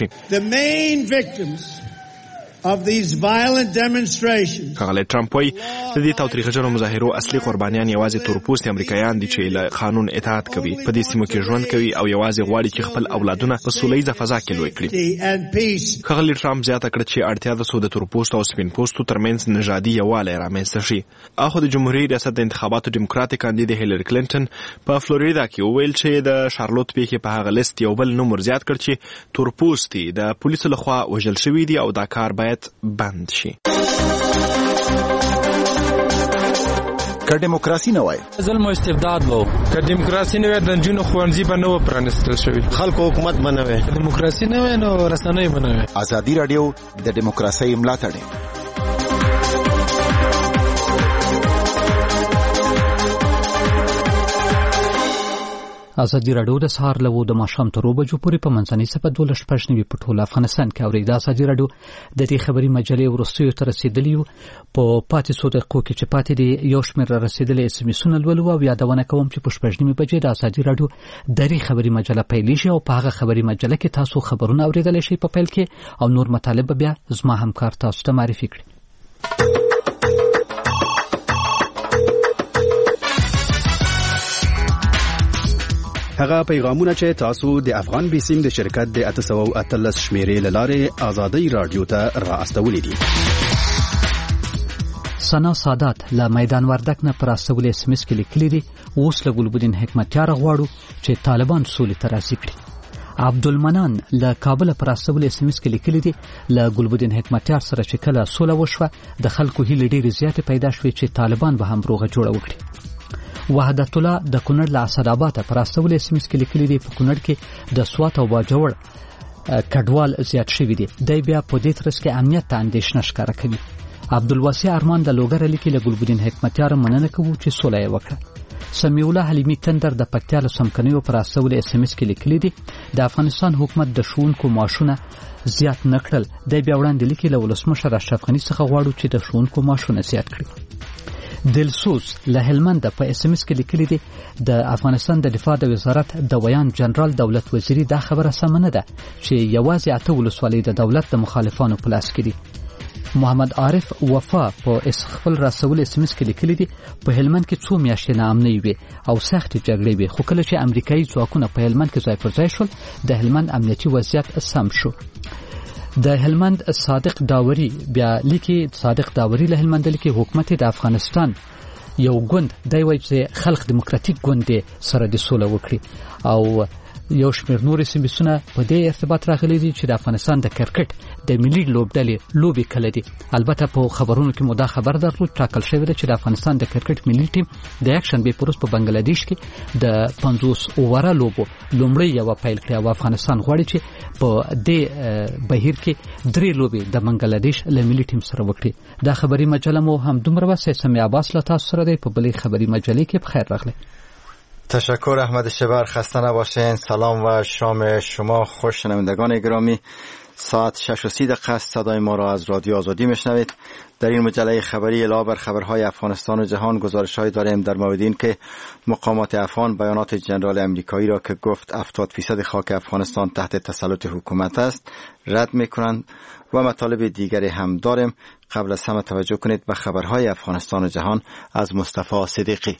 شي. of these violent demonstrations. ښاغلی ټرمپ وایي د دې تاوتریخجنو مظاهرو اصلي قربانیان یوازې تورپوستي امریکایان دي چې له قانون اطاعت کوي، په دې سیمو کې ژوند کوي او یوازې غواړي چې خپل اولادونه په سوله ییزه فضا کې لوی کړي. ښاغلی ټرمپ زیاته کړه چې اړتیا ده څو د تورپوستو او سپین پوستو ترمنځ نژادي یووالی رامنځته شي. اخو د جمهوریت ریاست د انتخاباتو ډیموکراتیک کاندید هیلری کلینټن په فلوریدا کې وویل چې د شارلوټ پیښې په هغه لیست یو بل نوم ورزیات کړ چې تورپوستي د پولیسو لخوا وژل شوي دي او دا کار باید بند شي. که دیموکراسي نه وای، ظلم او استبداد وو. که دیموکراسي نه وای، د نجونو ښوونځي به نه و پرانیستل شوي. خلکو حکومت به نه وای. دیموکراسي نه وای نو رسنۍ به نه وای. ازادي راډیو د دیموکراسۍ ملاتړ. ازادي راډیو د سهار له 9 د ماښام تر 2 بجو پورې په منځنۍ صفحه 12 په ټول افغانستان کې اورئ. د ازادي راډیو د دې خبري مجلې وروستیو ته رسیدلی یو په پاتې څو دقیقو کې چې پاتې دي یو شمېر رسیدلي SMS-ونه لولو او یادونه کوم چې په 9 بجې د ازادي راډیو د خبري مجله پیلېږي او په هغه خبري مجله کې تاسو خبرونه اوریدلی شئ په پیل کې او نور مطالب بیا زما همکار تاسو ته معرفي کړي. هغه پیغامونه چې تاسو د افغان بیسیم د شرکت د 813 شمیرې لاره آزادی رادیو ته را استولې دي. سنا سادات له میدان وردک نه پر استول SMS کې لیکلي دي اوس له ګلبدین حکمتیار غواړو چې طالبان سولې ته راضي کړي. عبدالمنان له کابل پر استول SMS کې لیکلي دي له ګلبدین حکمتیار سره چې کله سوله وشوه د خلکو هیله ډېرې زیاتې پیدا شوې چې طالبان به هم روغه جوړه وکړي. وحدت الله د کونړ له اسداباد پر استول SMS کې لیکلي دي په کونړ کې د سوات او باجوړ کډوال زیات شوي دي. دی بیا په دې ترڅ کې امنیت ته اندېښنه ښکاره کوي. عبدالواسع ارمان د لوګر لیکي له ګلبدین حکمتیار مننه کوو چې سوله یې وکړه. سمیع الله حلیمی تندر د پکتیا له سمکنیو پر استول SMS کې لیکلي دي د افغانستان حکومت د ښوونکو معاشونه زیات نه کړل. دی بیا وړاندې لیکي له ولسمشر اشرف غني څخه غواړو چې د ښوونکو معاشونه زیات کړي. دلسوز له هلمند په اس ام اس کې لیکلي دي د افغانستان د دفاع د وزارت د ویان جنرال دولت وزیری دا خبره سمه نه ده چې یوازې 8 ولسوالۍ د دولت د مخالفانو په لاس کې دي. محمد عارف وفا په خپل رسول اس ام اس کې لیکلي دي په هلمند کې 2 میاشتې ناامنۍ وي او سخت جګړې وي، خو کله چې امریکایي ځواکونه په هلمند کې ځای پر ځای شول د هلمند امنیتي وضعیت سم شو. د هلمند صادق داوري بیا لیکي صادق داوري له هلمند لیکي حکومت د افغانستان یو ګوند دی وایي چې خلق دیموکراتیک ګوند سره د سوله وکړي او یو شمېر نور سیمه په دې ارتباط راغلي دي چې د افغانستان د کرکټ د ملي لوبډلې لوبي کله دي. البته په خبرونو کې مو دا خبر درلود ټاکل شوی دی چې د افغانستان د کرکټ ملي ټیم د اکشن به پروس په بنگلاديش کې د 50 اووره لوبو لومړی یو پیل کړی او افغانستان غواړي چې په دې بهیر کې 3 لوبي د بنگلاديش له ملي ټیم سره وکړي. دا خبري مجله مو هم دومره وسه سمي عباس له تاسو سره دی په بلې خبري مجلې کې. بخیر راغلی. تشکر احمد شبر، خسته نباشین. سلام و شام شما خوش شنوندگان گرامی. ساعت 6:30 است. صدای ما را از رادیو آزادی میشنوید. در این مجله خبری علاوه بر خبرهای افغانستان و جهان گزارش‌هایی داریم در مورد این که مقامات افغان بیانات جنرال امریکایی را که گفت 70% خاک افغانستان تحت تسلط حکومت است رد می‌کنند و مطالب دیگری هم داریم. قبل از همه توجه کنید به خبرهای افغانستان و جهان از مصطفی صدیقی.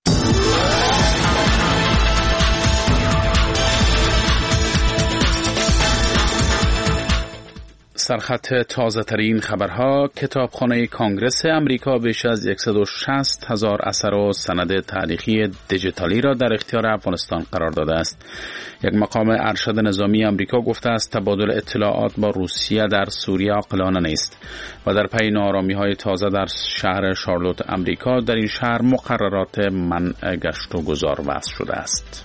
سرخط تازه ترین خبرها: کتابخانه کانگرس امریکا بیش از 160,000 اثر و سند تاریخی دیجیتالی را در اختیار افغانستان قرار داده است. یک مقام ارشد نظامی امریکا گفته است تبادل اطلاعات با روسیه در سوریه عاقلانه نیست و در پی ناآرامی‌های تازه در شهر شارلوت امریکا در این شهر مقررات منع گشت و گذار وضع شده است.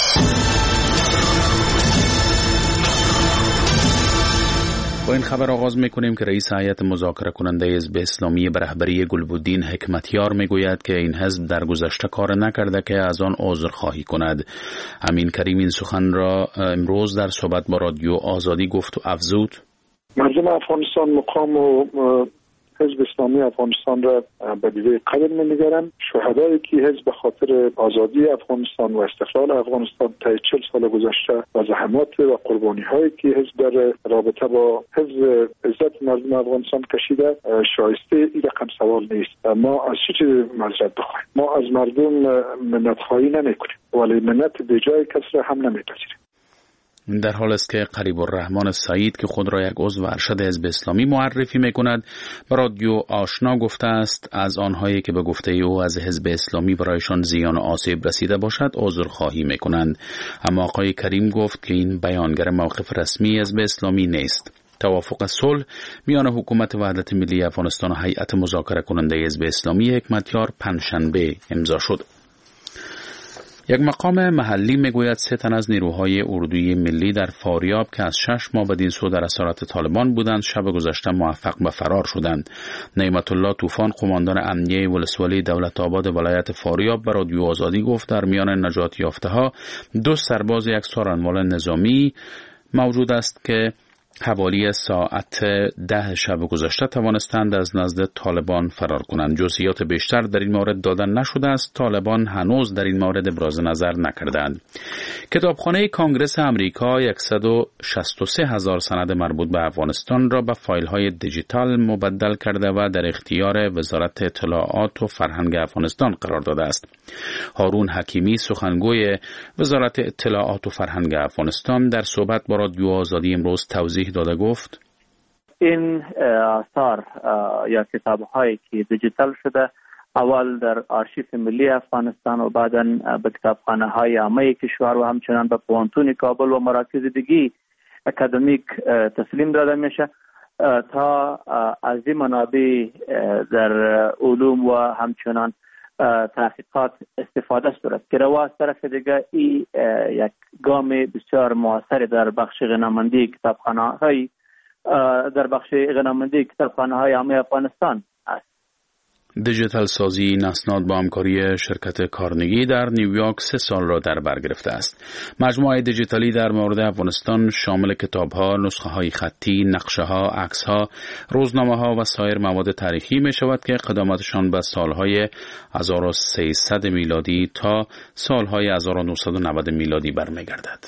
با این خبر آغاز می‌کنیم که رئیس هیئت مذاکره کننده حزب اسلامی به رهبری گلبدین حکمتیار میگوید که این حزب در گذشته کار نکرده که از آن عذرخواهی کند. امین کریم این سخن را امروز در صحبت با رادیو آزادی گفت و افزود: مردم افغانستان مقام و حزب اسلامی افغانستان را به دیده قدر می‌نگرند. شهدایی که حزب به خاطر آزادی افغانستان و استقلال افغانستان طی 40 سال گذشته و زحمات و قربانی‌هایی که حزب در رابطه با حفظ عزت مردم افغانستان کشیده شایسته این رقم سوال نیست. ما از چه چیزی معذرت بخواهیم؟ ما از مردم منت‌خواهی نمی‌کنیم ولی منت به جای کس را هم نمی‌پذیریم. در حال است که قریب الرحمن سعید که خود را یک عضو ارشد حزب اسلامی معرفی می‌کند به رادیو آشنا گفته است از آنهایی که به گفته او از حزب اسلامی برایشان زیان و آسیب رسیده باشد عذرخواهی می‌کنند. اما آقای کریم گفت که این بیانگر موقف رسمی حزب اسلامی نیست. توافق صلح میان حکومت وحدت ملی افغانستان و هیئت مذاکره کننده حزب اسلامی حکمتیار پنجشنبه امضا شد. یک مقام محلی میگوید 3 تن از نیروهای اردوی ملی در فاریاب که از 6 ماه بدین سو در اسارت طالبان بودند شب گذشته موفق به فرار شدند. نعمت الله طوفان قماندان امنیه ولسوالی دولت آباد ولایت فاریاب به رادیو آزادی گفت در میان نجات یافته ها 2 سرباز یک سارنوال نظامی موجود است که حوالی ساعت 10 شب گذشته توانستند از نزد طالبان فرار کنند. جزئیات بیشتر در این مورد داده نشده است. طالبان هنوز در این مورد ابراز نظر نکردند. کتابخانه کانگرس امریکا 163,000 سند مربوط به افغانستان را به فایل‌های دیجیتال مبدل کرده و در اختیار وزارت اطلاعات و فرهنگ افغانستان قرار داده است. هارون حکیمی سخنگوی وزارت اطلاعات و فرهنگ افغانستان در صحبت با رادیو آزادی امروز توضیح داده گفت: این آثار یا کتاب‌هایی که دیجیتال شده اول در آرشیف ملی افغانستان و بعداً به کتابخانه‌های عامه کشور و همچنان به پوهنتون کابل و مراکز دیگه اکادمیک تسلیم داده میشه تا از این منابع در علوم و همچنان تحقیقات استفاده صورت گیره و از طرف دیگه این یک گام بسیار موثر در بخش غنامندی کتابخانه‌های عامه افغانستان است. دیجیتال سازی این اسناد با همکاری شرکت کارنگی در نیویورک 3 سال را در بر گرفته است. مجموعه دیجیتالی در مورد افغانستان شامل کتاب‌ها، نسخه‌های خطی، نقشه‌ها، عکس‌ها، روزنامه‌ها و سایر مواد تاریخی می‌شود که قدامتشان به سال‌های 1300 میلادی تا سال‌های 1990 میلادی برمی‌گردد.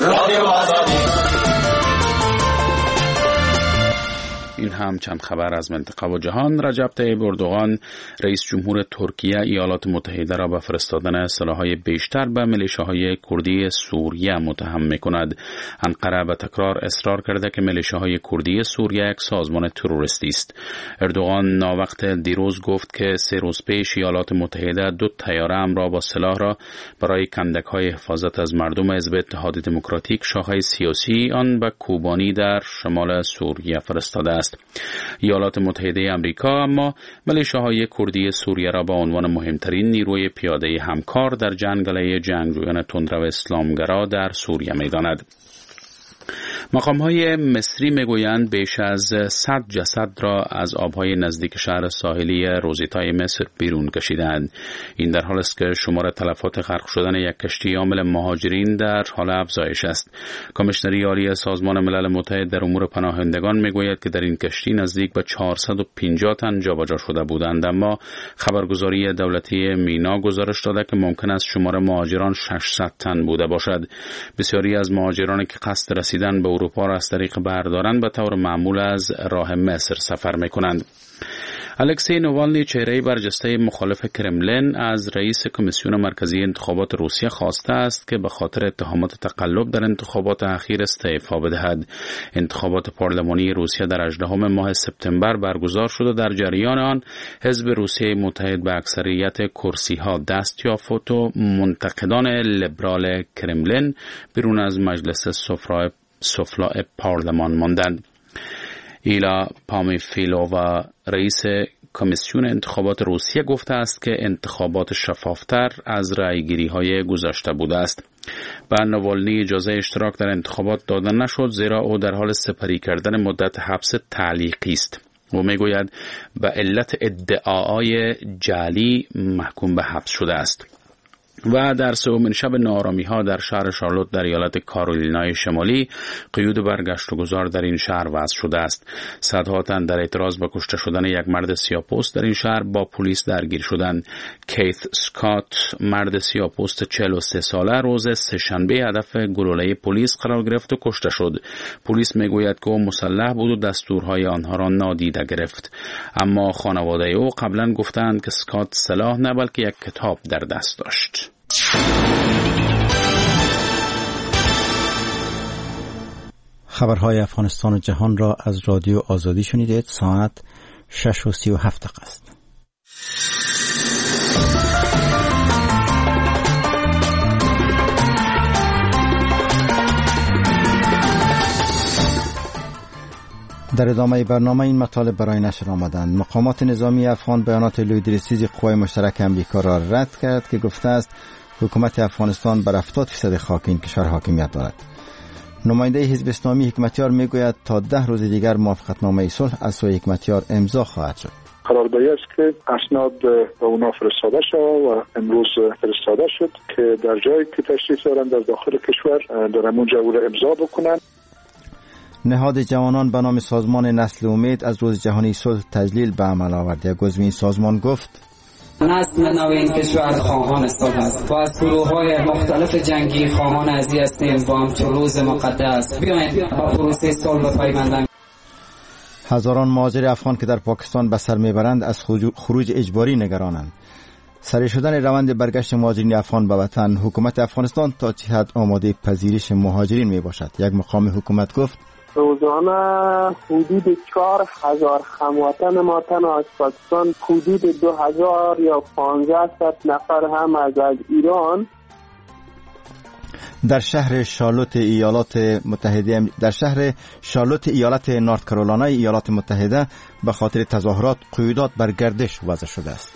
این هم چند خبر از منطقه و جهان. رجب طیب اردوغان رئیس جمهور ترکیه ایالات متحده را به فرستادن سلاح‌های بیشتر به میلیشیاهای کردی سوریه متهم می‌کند. انقره به تکرار اصرار کرده که میلیشیاهای کردی سوریه یک سازمان تروریستی است. اردوغان ناوقت دیروز گفت که 3 روز پیش ایالات متحده 2 طیاره امرا با سلاح را برای کندک‌های حفاظت از مردم حزب اتحاد دموکراتیک شاخه سیاسی آن به کوبانی در شمال سوریه فرستاده است. ایالات متحده آمریکا اما میلیشیاهای کردی سوریه را به عنوان مهمترین نیروی پیاده همکار در جنگ علیه جنگجویان تندرو اسلامگرا در سوریه می‌داند. مقام‌های مصری میگویند بیش از 100 جسد را از آب‌های نزدیک شهر ساحلی روزیتای مصر بیرون کشیدند. این در حالی است که شمار تلفات غرق شدن یک کشتی حامل مهاجرین در حال افزایش است. کمیشنری عالی سازمان ملل متحد در امور پناهندگان میگوید که در این کشتی نزدیک به 450 تن جابجا شده بودند، اما خبرگزاری دولتی مینا گزارش داده که ممکن است شمار مهاجران 600 تن بوده باشد. بسیاری از مهاجرانی که قصد رسیدن به اروپا را از طریق بحر دارند به طور معمول از راه مصر سفر می‌کنند. الکسی نوالنی چهره برجسته مخالف کرملین از رئیس کمیسیون مرکزی انتخابات روسیه خواسته است که به خاطر اتهامات تقلب در انتخابات اخیر استعفا بدهد. انتخابات پارلمانی روسیه در 18 ماه سپتامبر برگزار شد و در جریان آن حزب روسیه متحد به اکثریت کرسی‌ها دست یافت و منتقدان لیبرال کرملین بیرون از مجلس سفلا پارلمان ماندند. ایلا پامیفیلووا رئیس کمیسیون انتخابات روسیه گفته است که انتخابات شفافتر از رأیگیری‌های گذشته بوده است. به نوالنی اجازه اشتراک در انتخابات داده نشد زیرا او در حال سپری کردن مدت حبس تعلیقی است. او میگوید به علت ادعاهای جعلی محکوم به حبس شده است. و در سومین شب ناآرامی‌ها در شهر شارلوت در ایالت کارولینای شمالی قیود بر گشت و گذار در این شهر وضع شده است. صدها تن در اعتراض به کشته شدن یک مرد سیاه‌پوست در این شهر با پلیس درگیر شدند. کیت اسکات مرد سیاه‌پوست 43 ساله روز سه‌شنبه هدف گلوله پلیس قرار گرفت و کشته شد. پلیس میگوید که او مسلح بود و دستورهای آنها را نادیده گرفت، اما خانواده او قبلا گفتند که اسکات سلاح نه بلکه یک کتاب در دست داشت. خبرهای افغانستان و جهان را از رادیو آزادی شنیدید. ساعت 6:37 است. در ادامه برنامه این مطالب برای نشر آمدند. مقامات نظامی افغان بیانات لویدرسیز قوای مشترک امریکا را رد کرد که گفته است حکومت افغانستان بر 70% خاک این کشور حاکمیت دارد. نماینده حزب اسلامی حکمتیار میگوید تا 10 روز دیگر موافقتنامه صلح از سوی حکمتیار امضا خواهد شد. قراردادی است که اسناد به اونا فرستاده شد و امروز فرستاده شد که در جایی که تشریف دارن در داخل کشور در اونجا او را امضا بکنن. نهاد جوانان به نام سازمان نسل امید از روز جهانی صلح تجلیل به عمل آورد. یک عضو این سازمان گفت نسل نو این کشور خواهان صلح است و از گروه‌های مختلف جنگی خواهان ازی هستیم با هم تو روز مقدس بیایید با پروسه صلح بپیوندیم. هزاران مهاجر افغان که در پاکستان به سر میبرند از خروج اجباری نگرانند. سری شدن روند برگشت مهاجرین افغان به وطن، حکومت افغانستان تا چه حد آماده پذیرش مهاجرین می باشد؟ یک مقام حکومت گفت روزانه حدود 4000 هموطن ما تنها از پاکستان، حدود 2000 یا 1500 نفر هم از ایران در شهر شارلوت ایالت نورت کارولاینا ایالات متحده به خاطر تظاهرات قیودات بر گردش وضع شده است.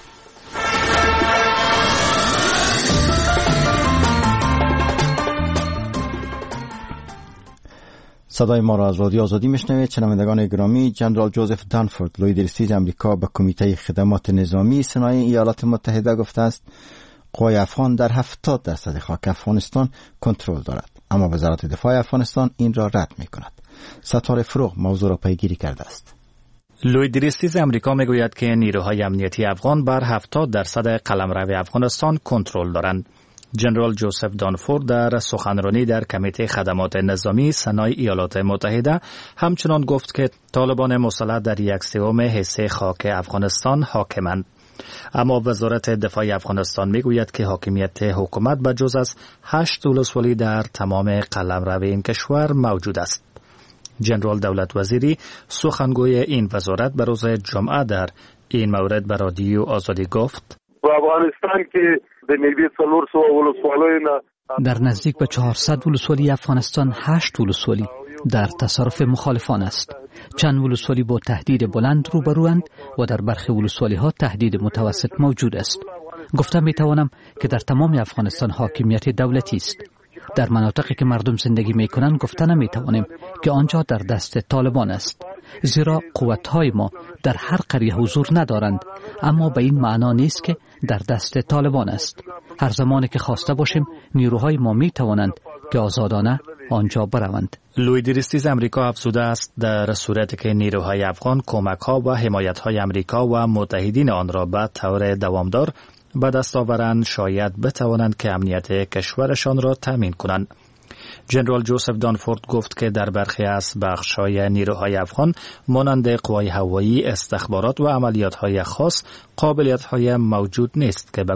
صدای ما را از رادیو آزادی میشنوید. شنوندگان گرامی، جنرال جوزف دانفورد، لوی درستیز آمریکا به کمیته خدمات نظامی صنایع ایالات متحده گفته است قوای افغان در 70% خاک افغانستان کنترل دارد، اما وزارت دفاع افغانستان این را رد میکند. ستاره فروغ موضوع را پیگیری کرده است. لوی درستیز آمریکا میگوید که نیروهای امنیتی افغان بر 70% قلمرو افغانستان کنترل دارند. جنرال جوزف دانفورد در سخنرانی در کمیته خدمات نظامی صنایع ایالات متحده همچنان گفت که طالبان مسلح در 1/3 حصه خاک افغانستان حاکمند. اما وزارت دفاع افغانستان میگوید که حاکمیت حکومت به جز از 8 ولسوالی در تمام قلمرو این کشور موجود است. جنرال دولت وزیری سخنگوی این وزارت به روز جمعه در این مورد به رادیو آزادی گفت: افغانستان که د نږدې 400 ولسوالیو در نزدیک به 400 ولسوالی افغانستان 8 ولسوالی در تصرف مخالفان است. چند ولسوالی با تهدید بلند روبروند و در برخی ولسوالی ها تهدید متوسط موجود است. گفتم می توانم که در تمام افغانستان حاکمیت دولتی است. در مناطقی که مردم زندگی می کنند گفته نمی توانیم که آنجا در دست طالبان است، زیرا قوت‌های ما در هر قریه حضور ندارند، اما به این معنا نیست که در دست طالبان است. هر زمانی که خواسته باشیم نیروهای ما می توانند که آزادانه آنجا بروند. لوی درستیز آمریکا افزوده است در صورتی که نیروهای افغان کمک‌ها و حمایت‌های آمریکا و متحدین آن را به طور دوامدار به دست آورند، شاید بتوانند که امنیت کشورشان را تامین کنند. جنرال جوزف دانفورد گفت که در برخی از بخش‌های نیروهای افغان مانند قوای هوایی، استخبارات و عملیات‌های خاص قابلیت‌های موجود نیست که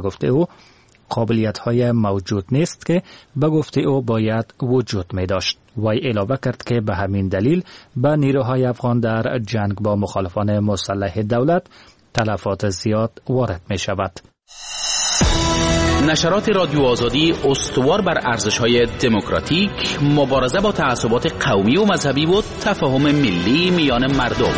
به گفته او باید وجود می داشت. وی علاوه کرد که به همین دلیل به نیروهای افغان در جنگ با مخالفان مسلح دولت تلفات زیاد وارد می شود. نشرات رادیو آزادی استوار بر ارزش‌های دموکراتیک، مبارزه با تعصبات قومی و مذهبی و تفاهم ملی میان مردم.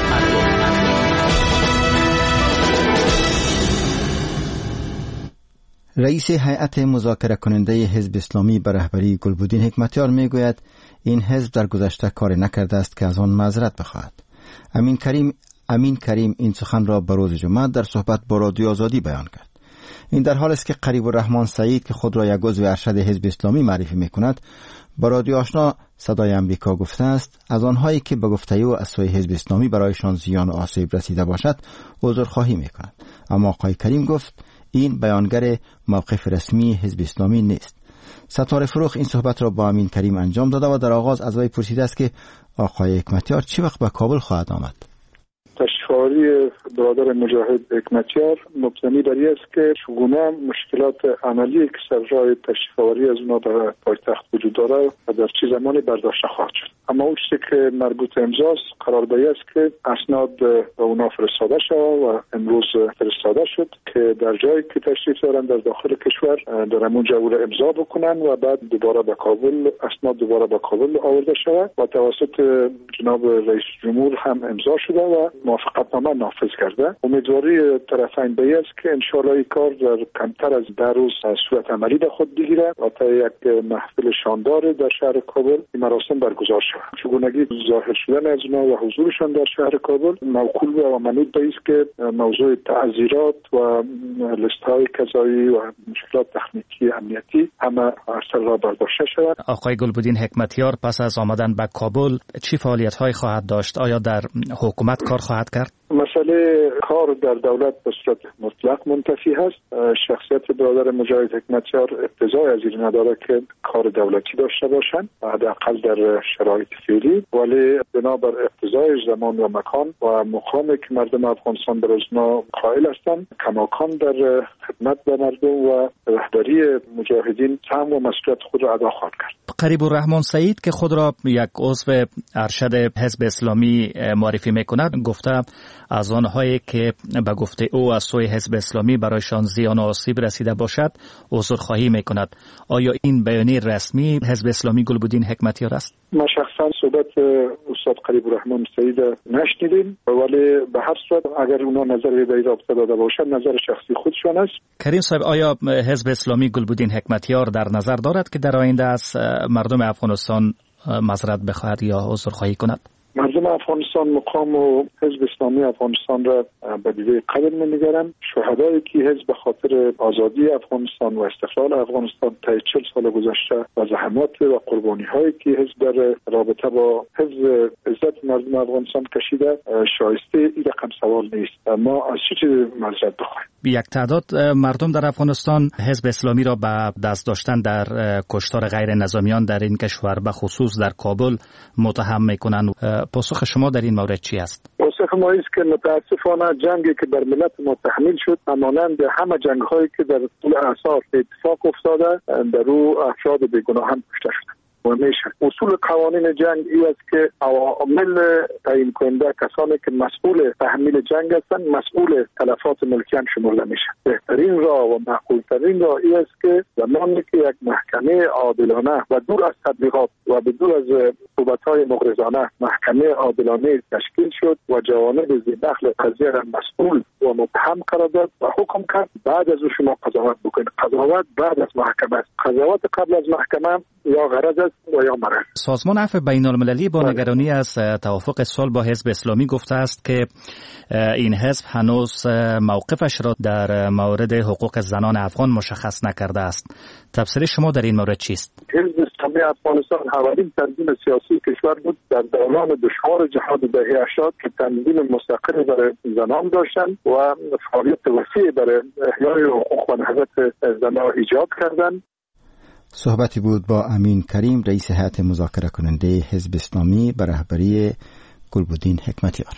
رئیس هیئت مذاکره کننده حزب اسلامی به رهبری گلبدین حکمتیار میگوید این حزب در گذشته کار نکرده است که از آن معذرت بخواهد. امین کریم این سخن را به روز جمعه در صحبت با رادیو آزادی بیان کرد. این در حالی است که قریب الرحمن سعید که خود را یک عضو ارشد حزب اسلامی معرفی میکند با رادیو آشنا صدای آمریکا گفته است از آنهایی که به گفته او از سوی حزب اسلامی برایشان زیان و آسیب رسیده باشد عذرخواهی میکند. اما آقای کریم گفت این بیانگر موقف رسمی حزب اسلامی نیست. ستاره فروغ این صحبت را با امین کریم انجام داده و در آغاز از وی پرسیده است که آقای حکمتیار چه وقت به کابل خواهد آمد؟ تشریف‌آوری برادر مجاهد حکمتیار مبتنی بر این است که چگونه مشکلات عملی که سر راه تشریف‌آوری از اونا در پایتخت وجود داره و در چه زمانی برداشته خواهد شد. اما اون چیزی که مربوط امضاست قرار به است که اسناد به اونا فرستاده شد و امروز فرستاده شد که در جایی که تشریف دارن در داخل کشور در همونجا او را امضا بکنن و بعد دوباره به کابل اسناد دوباره به کابل آورده شود و توسط جناب رئیس جمهور هم امضا شده و موافقتنامه نافذ کرده. امیدواری طرفین به است که انشالله این کار در کمتر از 10 روز صورت عملی به خود بگیره و تا یک محفل شاندار در شهر کابل این مراسم برگزار شود. چگونگی ظاهر شدن از اونا و حضورشان در شهر کابل موکول و منوط به است که موضوع تعزیرات و لیست‌های قضایی و مشکلات تکنیکی امنیتی همه اثر را برداشته شود. آقای گلبدین حکمتیار پس از آمدن به کابل چه فعالیت‌هایی خواهد داشت؟ آیا در حکومت کار خواهد کرد؟ مسئله کار در دولت به صورت مطلق منتفی هست. شخصیت برادر مجاهد حکمتیار اقتضای از این نداره که کار دولتی داشته باشند حداقل در شرایط فعلی، ولی بنابر اقتضای زمان و مکان و مقامی که مردم افغانستان بر اونا قائل هستند کماکان در خدمت به مردم و رهبری مجاهدین سهم و مسئولیت خود را ادا خواهد کرد. قریب الرحمن سعید که خود را یک عضو ارشد حزب اسلامی معرفی میکند گفته از آنهایی که به گفته او از سوی حزب اسلامی برایشان زیان و آسیب رسیده باشد عذرخواهی میکند. آیا این بیانیه رسمی حزب اسلامی گلبدین حکمتیار است؟ ما شخصا صحبت استاد قریب الرحمن سعید نشنیدیم، ولی به هر صورت اگر اونا نظری به این رابطه داده باشند نظر شخصی خودشان است. کریم صاحب، آیا حزب اسلامی گلبدین حکمتیار در نظر دارد که در آینده از مردم افغانستان معذرت بخواهد یا عذرخواهی کند؟ مردم افغانستان مقام و حزب اسلامی افغانستان را به دیده قدر می‌نگرند. شهدایی که حزب به خاطر آزادی افغانستان و استقلال افغانستان طی 40 سال گذشته و زحمات و قربانی‌هایی که حزب در رابطه با حفظ عزت مردم افغانستان کشیده شایسته این رقم سوال نیست. ما از چه چیزی معذرت بخواهیم؟ یک تعداد مردم در افغانستان حزب اسلامی را به دست داشتن در کشتار غیر نظامیان در این کشور به خصوص در کابل متهم می‌کنند. پاسخ شما در این مورد چی است؟ پاسخ ما است که متاسفانه جنگی که بر ملت ما تحمیل شد همانند همه جنگ‌هایی که در طول اعصار اتفاق افتاده در او افراد بیگناه هم کشته شدند. اصول قوانین جنگ این است که عوامل تعیین کننده کسانی که مسئول تحمیل جنگ هستند مسئول تلفات ملکی هم شمرده میشن. بهترین راه و معقولترین راه این است که زمانی که یک محکمه عادلانه و دور از تبلیغات و بدون از صحبت‌های مغرضانه محکمه عادلانه تشکیل شد و جوانب ذی‌نخل قضیه را مسئول و متهم قرار داد و حکم کرد بعد از او شما قضاوت بکنید. قضاوت بعد از محکمه است. قضاوت قبل از محکمه یا غرض است و یا مرض. سازمان عفو بین‌المللی با نگرانی از توافق صلح با حزب اسلامی گفته است که این حزب هنوز موقفش را در مورد حقوق زنان افغان مشخص نکرده است. تفسیر شما در این مورد چیست؟ حزب اسلامی افغانستان اولین تنظیم سیاسی کشور بود در دوران دشوار جهاد دهه 80 که تنظیم مستقل برای زنان داشتند و فعالیت وسیع برای احیای حقوق و نهضت زنان ایجاد کردند. صحبتی بود با امین کریم رئیس هیئت مذاکره کننده حزب اسلامی به رهبری گلبدین حکمتیار.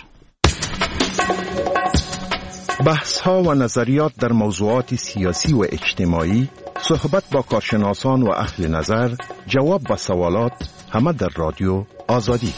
بحث ها و نظریات در موضوعات سیاسی و اجتماعی، صحبت با کارشناسان و اهل نظر، جواب به سوالات، همه در رادیو آزادی.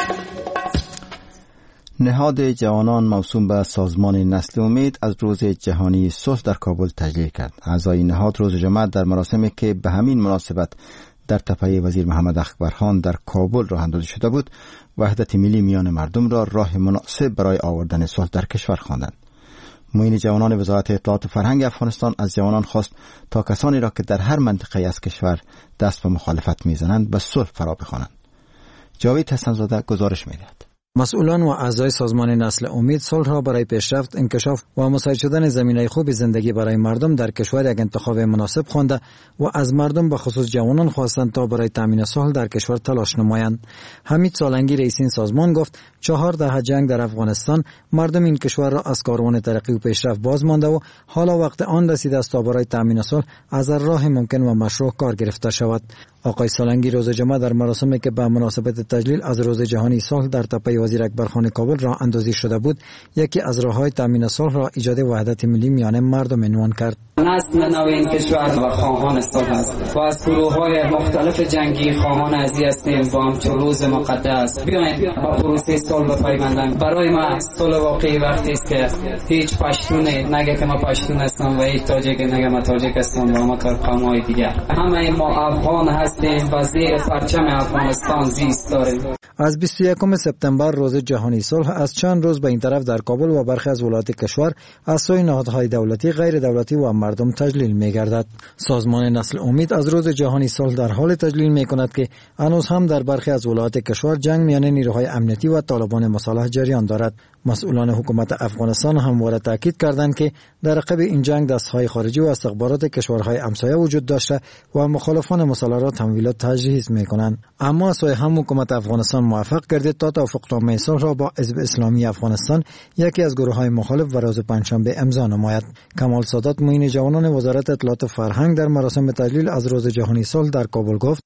نهاد جوانان موسوم به سازمان نسل امید از روز جهانی صلح در کابل تجلیل کرد. اعضای نهاد روز جمعه در مراسمی که به همین مناسبت در تپه وزیر محمد اکبرخان در کابل راه اندازی شده بود، وحدت ملی میان مردم را راه مناسب برای آوردن صلح در کشور خواندند. معین جوانان وزارت اطلاعات و فرهنگ افغانستان از جوانان خواست تا کسانی را که در هر منطقه از کشور دست به مخالفت میزنند به صلح فرا بخوانند. جاوید حسن‌زاده گزارش می‌دهد. مسئولان و اعضای سازمان نسل امید صلح را برای پیشرفت، انکشاف و مساعد شدن زمینه خوب زندگی برای مردم در کشور یک انتخاب مناسب خوانده و از مردم به خصوص جوانان خواستند تا برای تامین صلح در کشور تلاش نمایند. حمید سالنگی رئیس این سازمان گفت 4 دهه جنگ در افغانستان مردم این کشور را از کاروان ترقی و پیشرفت باز مانده و حالا وقت آن رسیده است تا برای تامین صلح از راه ممکن و مشروع کار گرفته شود. آقای سالنگی روز جمعه در مراسمی که به مناسبت تجلیل از روز جهانی صلح در تپه وزیر اکبرخان کابل راه اندازی شده بود، یکی از راه‌های تامین صلح را ایجاد وحدت ملی میان مردم عنوان کرد. نسل نو این کشور و خواهان صلح است و از گروه‌های مختلف جنگی خواهان ازی هستیم با همچون روز مقدس بیایید با پروسه صلح بپیوندیم. برای ما صلح واقعی وقتی است که هیچ پشتون نگه که ما پشتون هستم و هیچ تاجیک نگه ما تاجیک هستم و ما قوم‌های دیگر، همه ما افغان هستیم و زیر پرچم افغانستان زیست داریم. از 21 سپتامبر روز جهانی صلح از چند روز به این طرف در کابل و برخی از ولایات کشور از سوی نهادهای دولتی، غیر دولتی و مردم تجلیل می‌گردد. سازمان نسل امید از روز جهانی صلح در حال تجلیل می‌کند که هنوز هم در برخی از ولایات کشور جنگ میان نیروهای امنیتی و طالبان مسلح جریان دارد. مسئولان حکومت افغانستان همواره تاکید کردند که در عقب این جنگ دستهای خارجی و استخبارات کشورهای همسایه وجود داشته و مخالفان مسلح را تمویل و تجهیز می‌کنند. اما از سوی هم حکومت افغانستان موفق گردید تا توافقنامه صلح را با حزب اسلامی افغانستان، یکی از گروه‌های مخالف، و روز پنجشنبه امضا نماید. کمال سادات معین جوانان وزارت اطلاعات و فرهنگ در مراسم تجلیل از روز جهانی صلح در کابل گفت: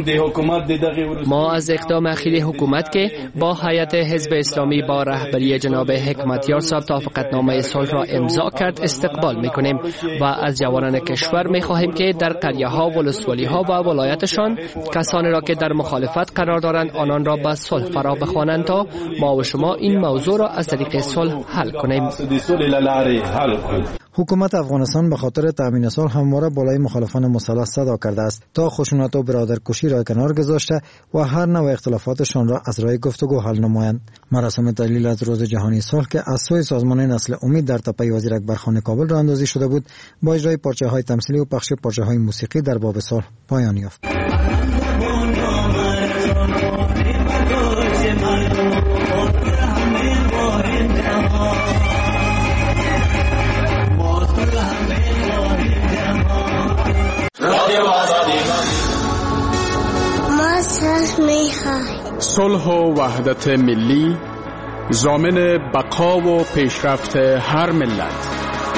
ما از اقدام اخیر حکومت که با هیئت حزب اسلامی با رهبری جناب حکمتیار صاحب توافقنامه صلح را امضا کرد استقبال می‌کنیم و از جوانان کشور می‌خواهیم که در قریه‌ها و ولسوالی‌ها و ولایتشان کسانی را که در مخالفت قرار دارند آنان را به صلح فرا بخوانند تا ما و شما این موضوع را از طریق صلح حل کنیم. حکومت افغانستان به خاطر تامین صلح همواره بالای مخالفان مسلح صدا کرده است تا خشونت و برادرکشی را کنار گذاشته و هر نوع اختلافاتشان را از راه گفتگو حل نمایند. مراسم تجلیل از روز جهانی صلح که از سوی سازمان نسل امید در تپه وزیر اکبرخان کابل راه اندازی شده بود، با اجرای پارچه‌های تمثیلی و پخش پارچه‌های موسیقی در باب صلح پایان یافت. صلح و وحدت ملی ضامن بقا و پیشرفت هر ملت.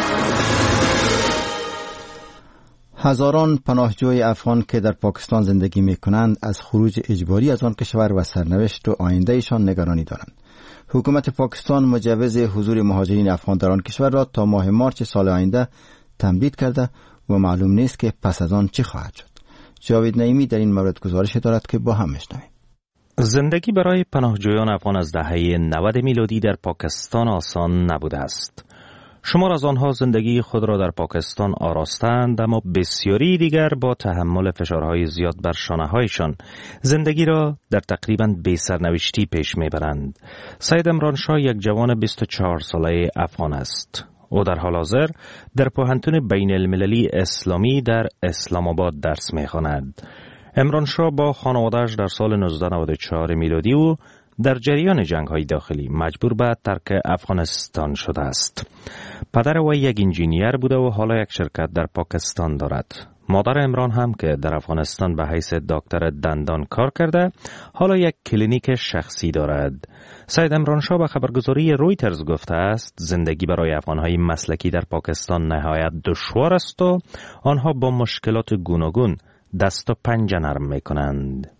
هزاران پناهجوی افغان که در پاکستان زندگی می کنند از خروج اجباری از آن کشور و سرنوشت و آیندهشان نگرانی دارند. حکومت پاکستان مجوز حضور مهاجرین افغان در آن کشور را تا ماه مارچ سال آینده تمدید کرده و معلوم نیست که پس از آن چه خواهد شد. جاوید نعیمی در این مورد گزارش دارد که با هم میشنویم. زندگی برای پناهجویان افغان از دهه 90 میلادی در پاکستان آسان نبوده است. شمار از آنها زندگی خود را در پاکستان آراستند، اما بسیاری دیگر با تحمل فشارهای زیاد بر شانه‌هایشان زندگی را در تقریباً بی‌سرنوشتی پیش میبرند. سید عمران شاه یک جوان 24 ساله افغان است. او در حال حاضر در پوهنتون بین المللی اسلامی در اسلام آباد درس می‌خواند. عمران شاه با خانواده‌اش در سال 1994 میلادی او در جریان جنگ‌های داخلی مجبور به ترک افغانستان شده است. پدر او یک انجینیر بوده و حالا یک شرکت در پاکستان دارد. مادر عمران هم که در افغانستان به حیث دکتر دندان کار کرده، حالا یک کلینیک شخصی دارد. سید عمران شاه به خبرگزاری رویترز گفته است زندگی برای افغان‌های مسلکی در پاکستان نهایت دشوار است و آنها با مشکلات گوناگون دست و پنجه نرم می‌کنند.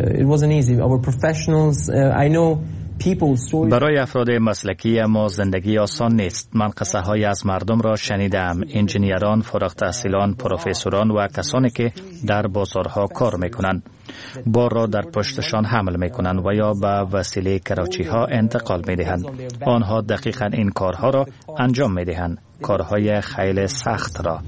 برای افراد مسلکی ما زندگی آسان نیست. من قصه های از مردم را شنیدم. انجینیران، فارغ التحصیلان، پروفسوران و کسانی که در بازارها کار میکنند بار را در پشتشان حمل میکنند و یا به وسیله کراچی ها انتقال میدهند. آنها دقیقاً این کارها را انجام میدهند، کارهای خیلی سخت را.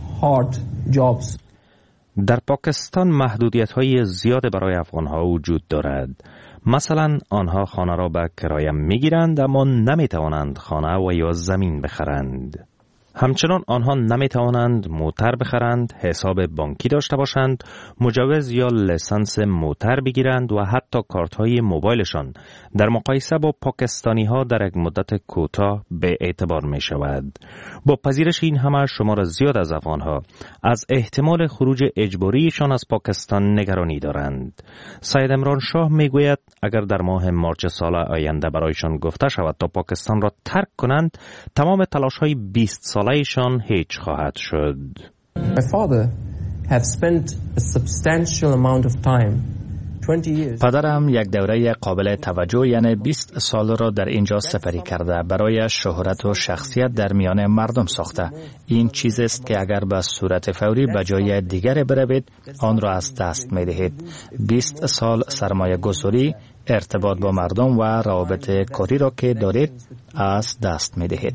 در پاکستان محدودیت‌های زیاد برای افغان‌ها وجود دارد. مثلا آنها خانه را به کرایه می‌گیرند اما نمی‌توانند خانه و یا زمین بخرند. همچنان آنها نمی‌توانند موتر بخرند، حساب بانکی داشته باشند، مجوز یا لیسانس موتر بگیرند و حتی کارت‌های موبایلشان در مقایسه با پاکستانی‌ها در یک مدت کوتاه به اعتبار می‌شود. با پذیرش این همه شمار زیاد از افغان‌ها از احتمال خروج اجباریشان از پاکستان نگرانی دارند. سید عمران شاه می‌گوید اگر در ماه مارچ سال آینده برایشان گفته شود تا پاکستان را ترک کنند، تمام تلاش‌های 20 ساله‌شان هیچ خواهد شد. پدرم یک دوره قابل توجه یعنی 20 سال را در اینجا سپری کرده. برای شهرت و شخصیت در میان مردم ساخته. این چیزی است که اگر به صورت فوری به جای دیگر بروید آن را از دست می دهید. 20 سال سرمایه گذاری، ارتباط با مردم و روابط کاری را که دارید از دست می دهید.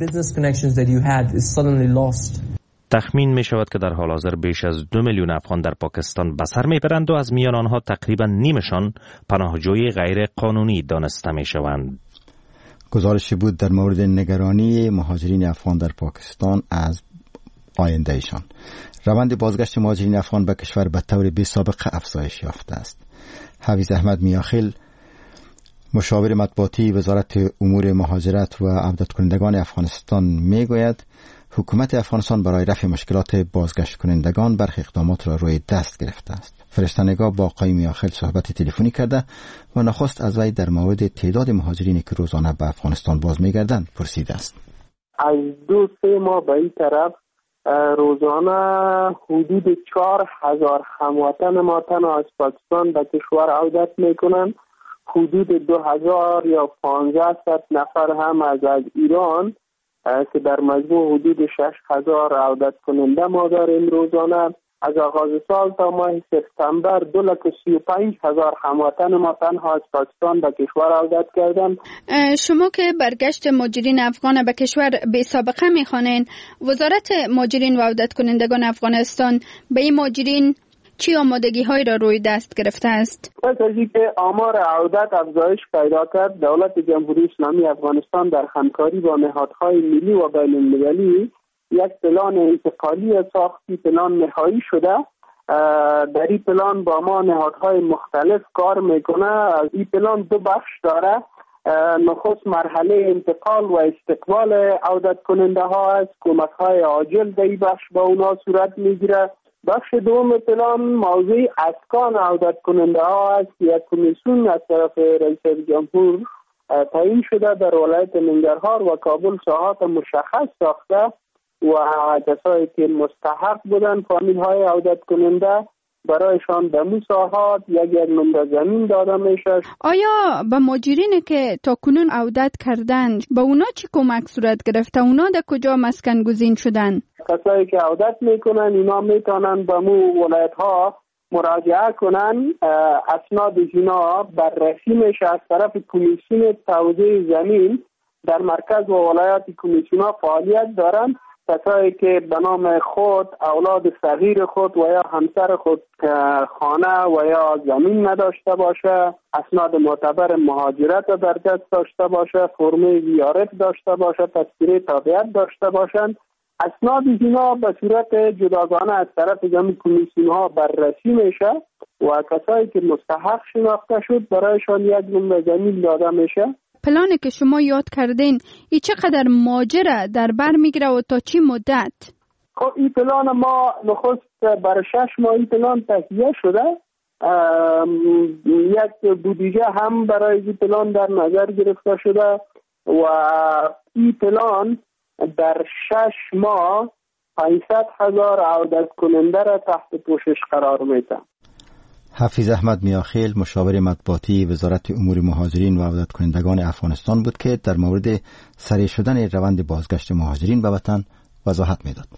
تخمین می شود که در حال حاضر بیش از 2 میلیون افغان در پاکستان به سر می برند و از میان آنها تقریبا نیمشان پناهجوی غیر قانونی دانسته می شوند. گزارشی بود در مورد نگرانی مهاجرین افغان در پاکستان از آیندهشان. روند بازگشت مهاجرین افغان به کشور به طور بی سابقه افزایش یافته است. حفیظ احمد میاخیل، مشاور مطبوعاتی وزارت امور مهاجرت و عودت کنندگان افغانستان میگوید حکومت افغانستان برای رفع مشکلات بازگشت کنندگان برخی اقدامات را روی دست گرفته است. فرشته‌نگار با آقای میاخیل صحبت تلفنی کرده و نخست از وی در مورد تعداد مهاجرینی که روزانه به افغانستان باز میگردند پرسیده است. از 2-3 ماه به این طرف روزانه حدود 4000 هموطن ما تنها از پاکستان به کشور عودت میکنند. حدود 2000 یا 1500 نفر هم از ایران که در مجموع حدود 6000 عودت کننده ما داریم روزانه. از آغاز سال تا ماه سپتامبر 235,000 هموطن ما تنها از پاکستان به کشور عودت کردند. شما که برگشت مهاجرین افغان به کشور بی سابقه میخوانین، وزارت مهاجرین و عودت کنندگان افغانستان به این مهاجرین چی آمادگی های را روی دست گرفته است؟ پس از اینکه آمار عودت افزایش پیدا کرد، دولت جمهوری اسلامی افغانستان در همکاری با نهادهای ملی و بین المللی یک پلان انتقالی ساختی، پلان نهایی شده در این پلان با ما نهادهای مختلف کار میکنه. این پلان دو بخش داره. نخست مرحله انتقال و استقبال عودت کننده ها است. کمک های عاجل در این بخش با اونا صورت میگیره. بخش دوم پلان موضوع اسکان عودت کننده ها است. یک کمیسیون از طرف رئیس جمهور تعیین شده در ولایت ننگرهار و کابل ساحات مشخص ساخته و کسایی که مستحق بودن فامیل های عودت کننده برایشان به مساحات یک نمره زمین داده میشه. آیا به مهاجرینی که تا کنون عودت کردن به اونا چی کمک صورت گرفته؟ اونا در کجا مسکن گزین شدن؟ کسایی که عودت میکنن اینا میتونن به مو ولایت ها مراجعه کنن. اسناد اینا بررسی میشه از طرف کمیسیون توزیع زمین. در مرکز و ولایت کمیسیون ها فعالیت دارن. کسایی که به نام خود، اولاد صغیر خود و یا همسر خود خانه و یا زمین نداشته باشه، اسناد معتبر مهاجرت در دست داشته باشه، فرم زیارت داشته باشه، تذکره تابعیت داشته باشند، اسناد اینا به صورت جداگانه از طرف جمعی کمیسیون ها بررسی میشه و کسایی که مستحق شناخته شد برایشان یک نمره زمین داده میشه. پلانی که شما یاد کردین ای چقدر ماجره در بر میگیره و تا چی مدت؟ خب این پلان ما نخست برای 6 ماه این پلان تهیه شده. یک بودجه هم برای این پلان در نظر گرفته شده و این پلان در 6 ماه 500,000 عودت کننده را تحت پوشش قرار میده. حفیظ احمد میاخیل مشاور مطبوعاتی وزارت امور مهاجرین و عودت کنندگان افغانستان بود که در مورد سریع شدن روند بازگشت مهاجرین به وطن وضاحت میداد.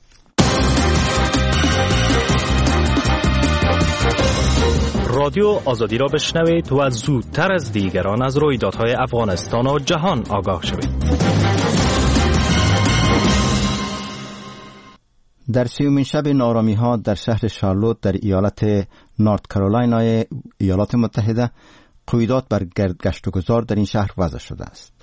رادیو آزادی را بشنوید و زودتر از دیگران از رویدادهای افغانستان و جهان آگاه شوید. در 30مین شب ناآرامی‌ها در شهر شارلوت در ایالت نورت کارولاینا ایالات متحده قیودات بر گشت و گذار در این شهر وضع شده است.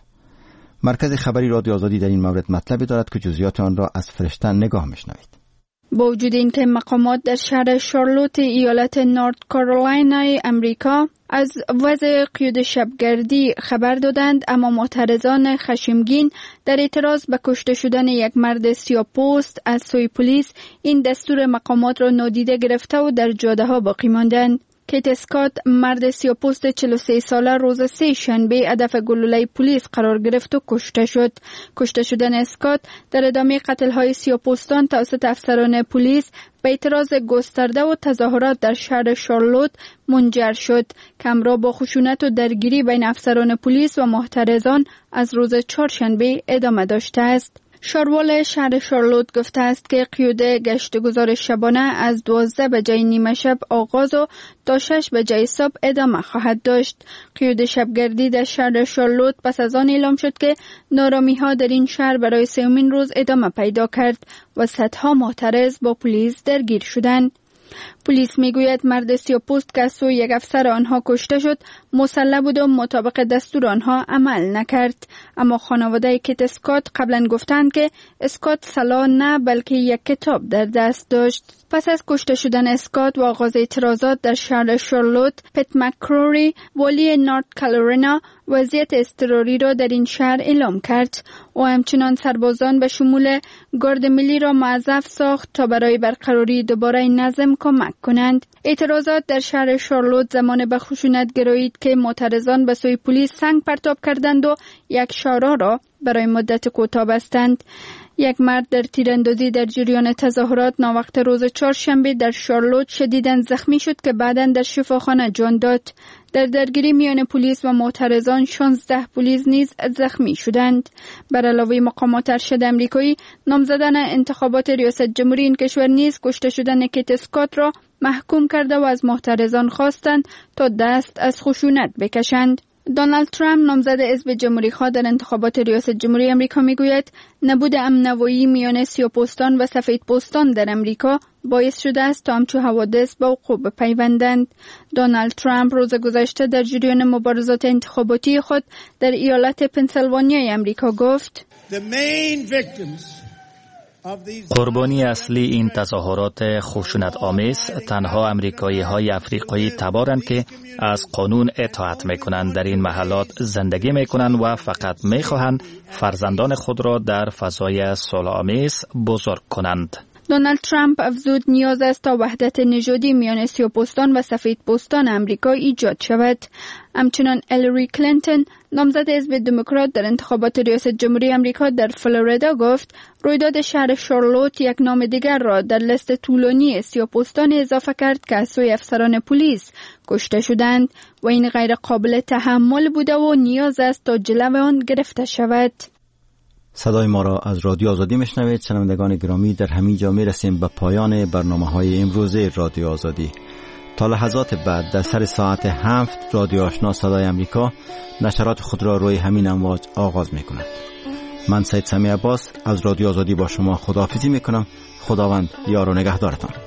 مرکز خبری رادیو آزادی در این مورد مطلبی دارد که جزئیات آن را از فرشته نگاه می‌شنوید. با وجود اینکه مقامات در شهر شارلوت ایالت نورت کارولاینا امریکا از وضع قیود شبگردی خبر دادند، اما معترضان خشمگین در اعتراض به کشته شدن یک مرد سیاه‌پوست از سوی پلیس این دستور مقامات را نادیده گرفته و در جاده ها باقی ماندند. کیت اسکات مرد سیاه‌پوست 43 ساله روز 3 شنبه هدف گلوله پلیس قرار گرفت و کشته شد. کشته شدن اسکات در ادامه قتل‌های سیاه‌پوستان توسط افسران پلیس به اعتراض گسترده و تظاهرات در شهر شارلوت منجر شد که همراه با خشونت و درگیری بین افسران پلیس و معترضان از روز چهارشنبه ادامه داشته است. شاروال شهر شارلوت گفته است که قیود گشت گذار شبانه از 12 بجای نیمه شب آغاز و تا 6 بجای صبح ادامه خواهد داشت. قیود شبگردی در شهر شارلوت پس از آن اعلام شد که نارامی‌ها در این شهر برای 3مین روز ادامه پیدا کرد و صدها معترض با پلیس درگیر شدند. پلیس میگوید مرد سیاه‌پوست که از سوی یک افسر آنها کشته شد مسلح بود و مطابق دستور آنها عمل نکرد، اما خانواده کیت اسکات قبلا گفتند که اسکات سلاح نه بلکه یک کتاب در دست داشت. پس از کشته شدن اسکات و آغاز اعتراضات در شهر شارلوت، پت مکروری والی نورت کارولینا وضعیت اضطراری را در این شهر اعلام کرد و همچنان سربازان به شمول گارد ملی را موظف ساخت تا برای برقراری دوباره نظم کمک کنند. اعتراضات در شهر شارلوت زمان به خشونت گرایید که معترضان به سوی پلیس سنگ پرتاب کردند و یک شارع را برای مدت کوتاه بستند. یک مرد در تیراندازی در جریان تظاهرات ناوقت روز چهارشنبه در شارلوت شدیداً زخمی شد که بعداً در شفاخانه جان داد. در درگیری میان پلیس و معترضان 16 پلیس نیز زخمی شدند. بر علاوه مقامات ارشد امریکایی، نامزدان انتخابات ریاست جمهوری این کشور نیز کشته شدن کیت اسکات را محکوم کرده و از معترضان خواستند تا دست از خشونت بکشند. دونالد ترامپ نامزد حزب جمهوری‌خواه در انتخابات ریاست جمهوری امریکا میگوید نبود امن‌نوایی میان سیاه‌پوستان و سفیدپوستان در امریکا باعث شده است تا همچو حوادث به وقوع بپیوندند. دونالد ترامپ روز گذشته در جریان مبارزات انتخاباتی خود در ایالت پنسیلوانیای امریکا گفت: The main victims قربانی اصلی این تظاهرات خشونت آمیز تنها امریکایی های افریقایی تبارند که از قانون اطاعت میکنند، در این محلات زندگی میکنند و فقط میخواهند فرزندان خود را در فضای صلح‌آمیز بزرگ کنند. دونالد ترامپ افزود نیاز است تا وحدت نژادی میان سیاه‌پوستان و سفیدپوستان آمریکا ایجاد شود. همچنان هیلاری کلینتون نامزد حزب دموکرات در انتخابات ریاست جمهوری آمریکا در فلوریدا گفت رویداد شهر شارلوت یک نام دیگر را در لیست طولانی سیاه‌پوستان اضافه کرد که از سوی افسران پلیس کشته شدند و این غیر قابل تحمل بوده و نیاز است تا جلو آن گرفته شود. صدای ما را از رادیو آزادی میشنوید. شنوندگان گرامی، در همین جا میرسیم به پایان برنامه‌های امروز رادیو آزادی. تا لحظات بعد در سر ساعت 7 رادیو آشنا صدای امریکا نشرات خود را روی همین امواج آغاز میکند. من سید سمی عباس از رادیو آزادی با شما خداحافظی میکنم. خداوند یار و نگهدارتان.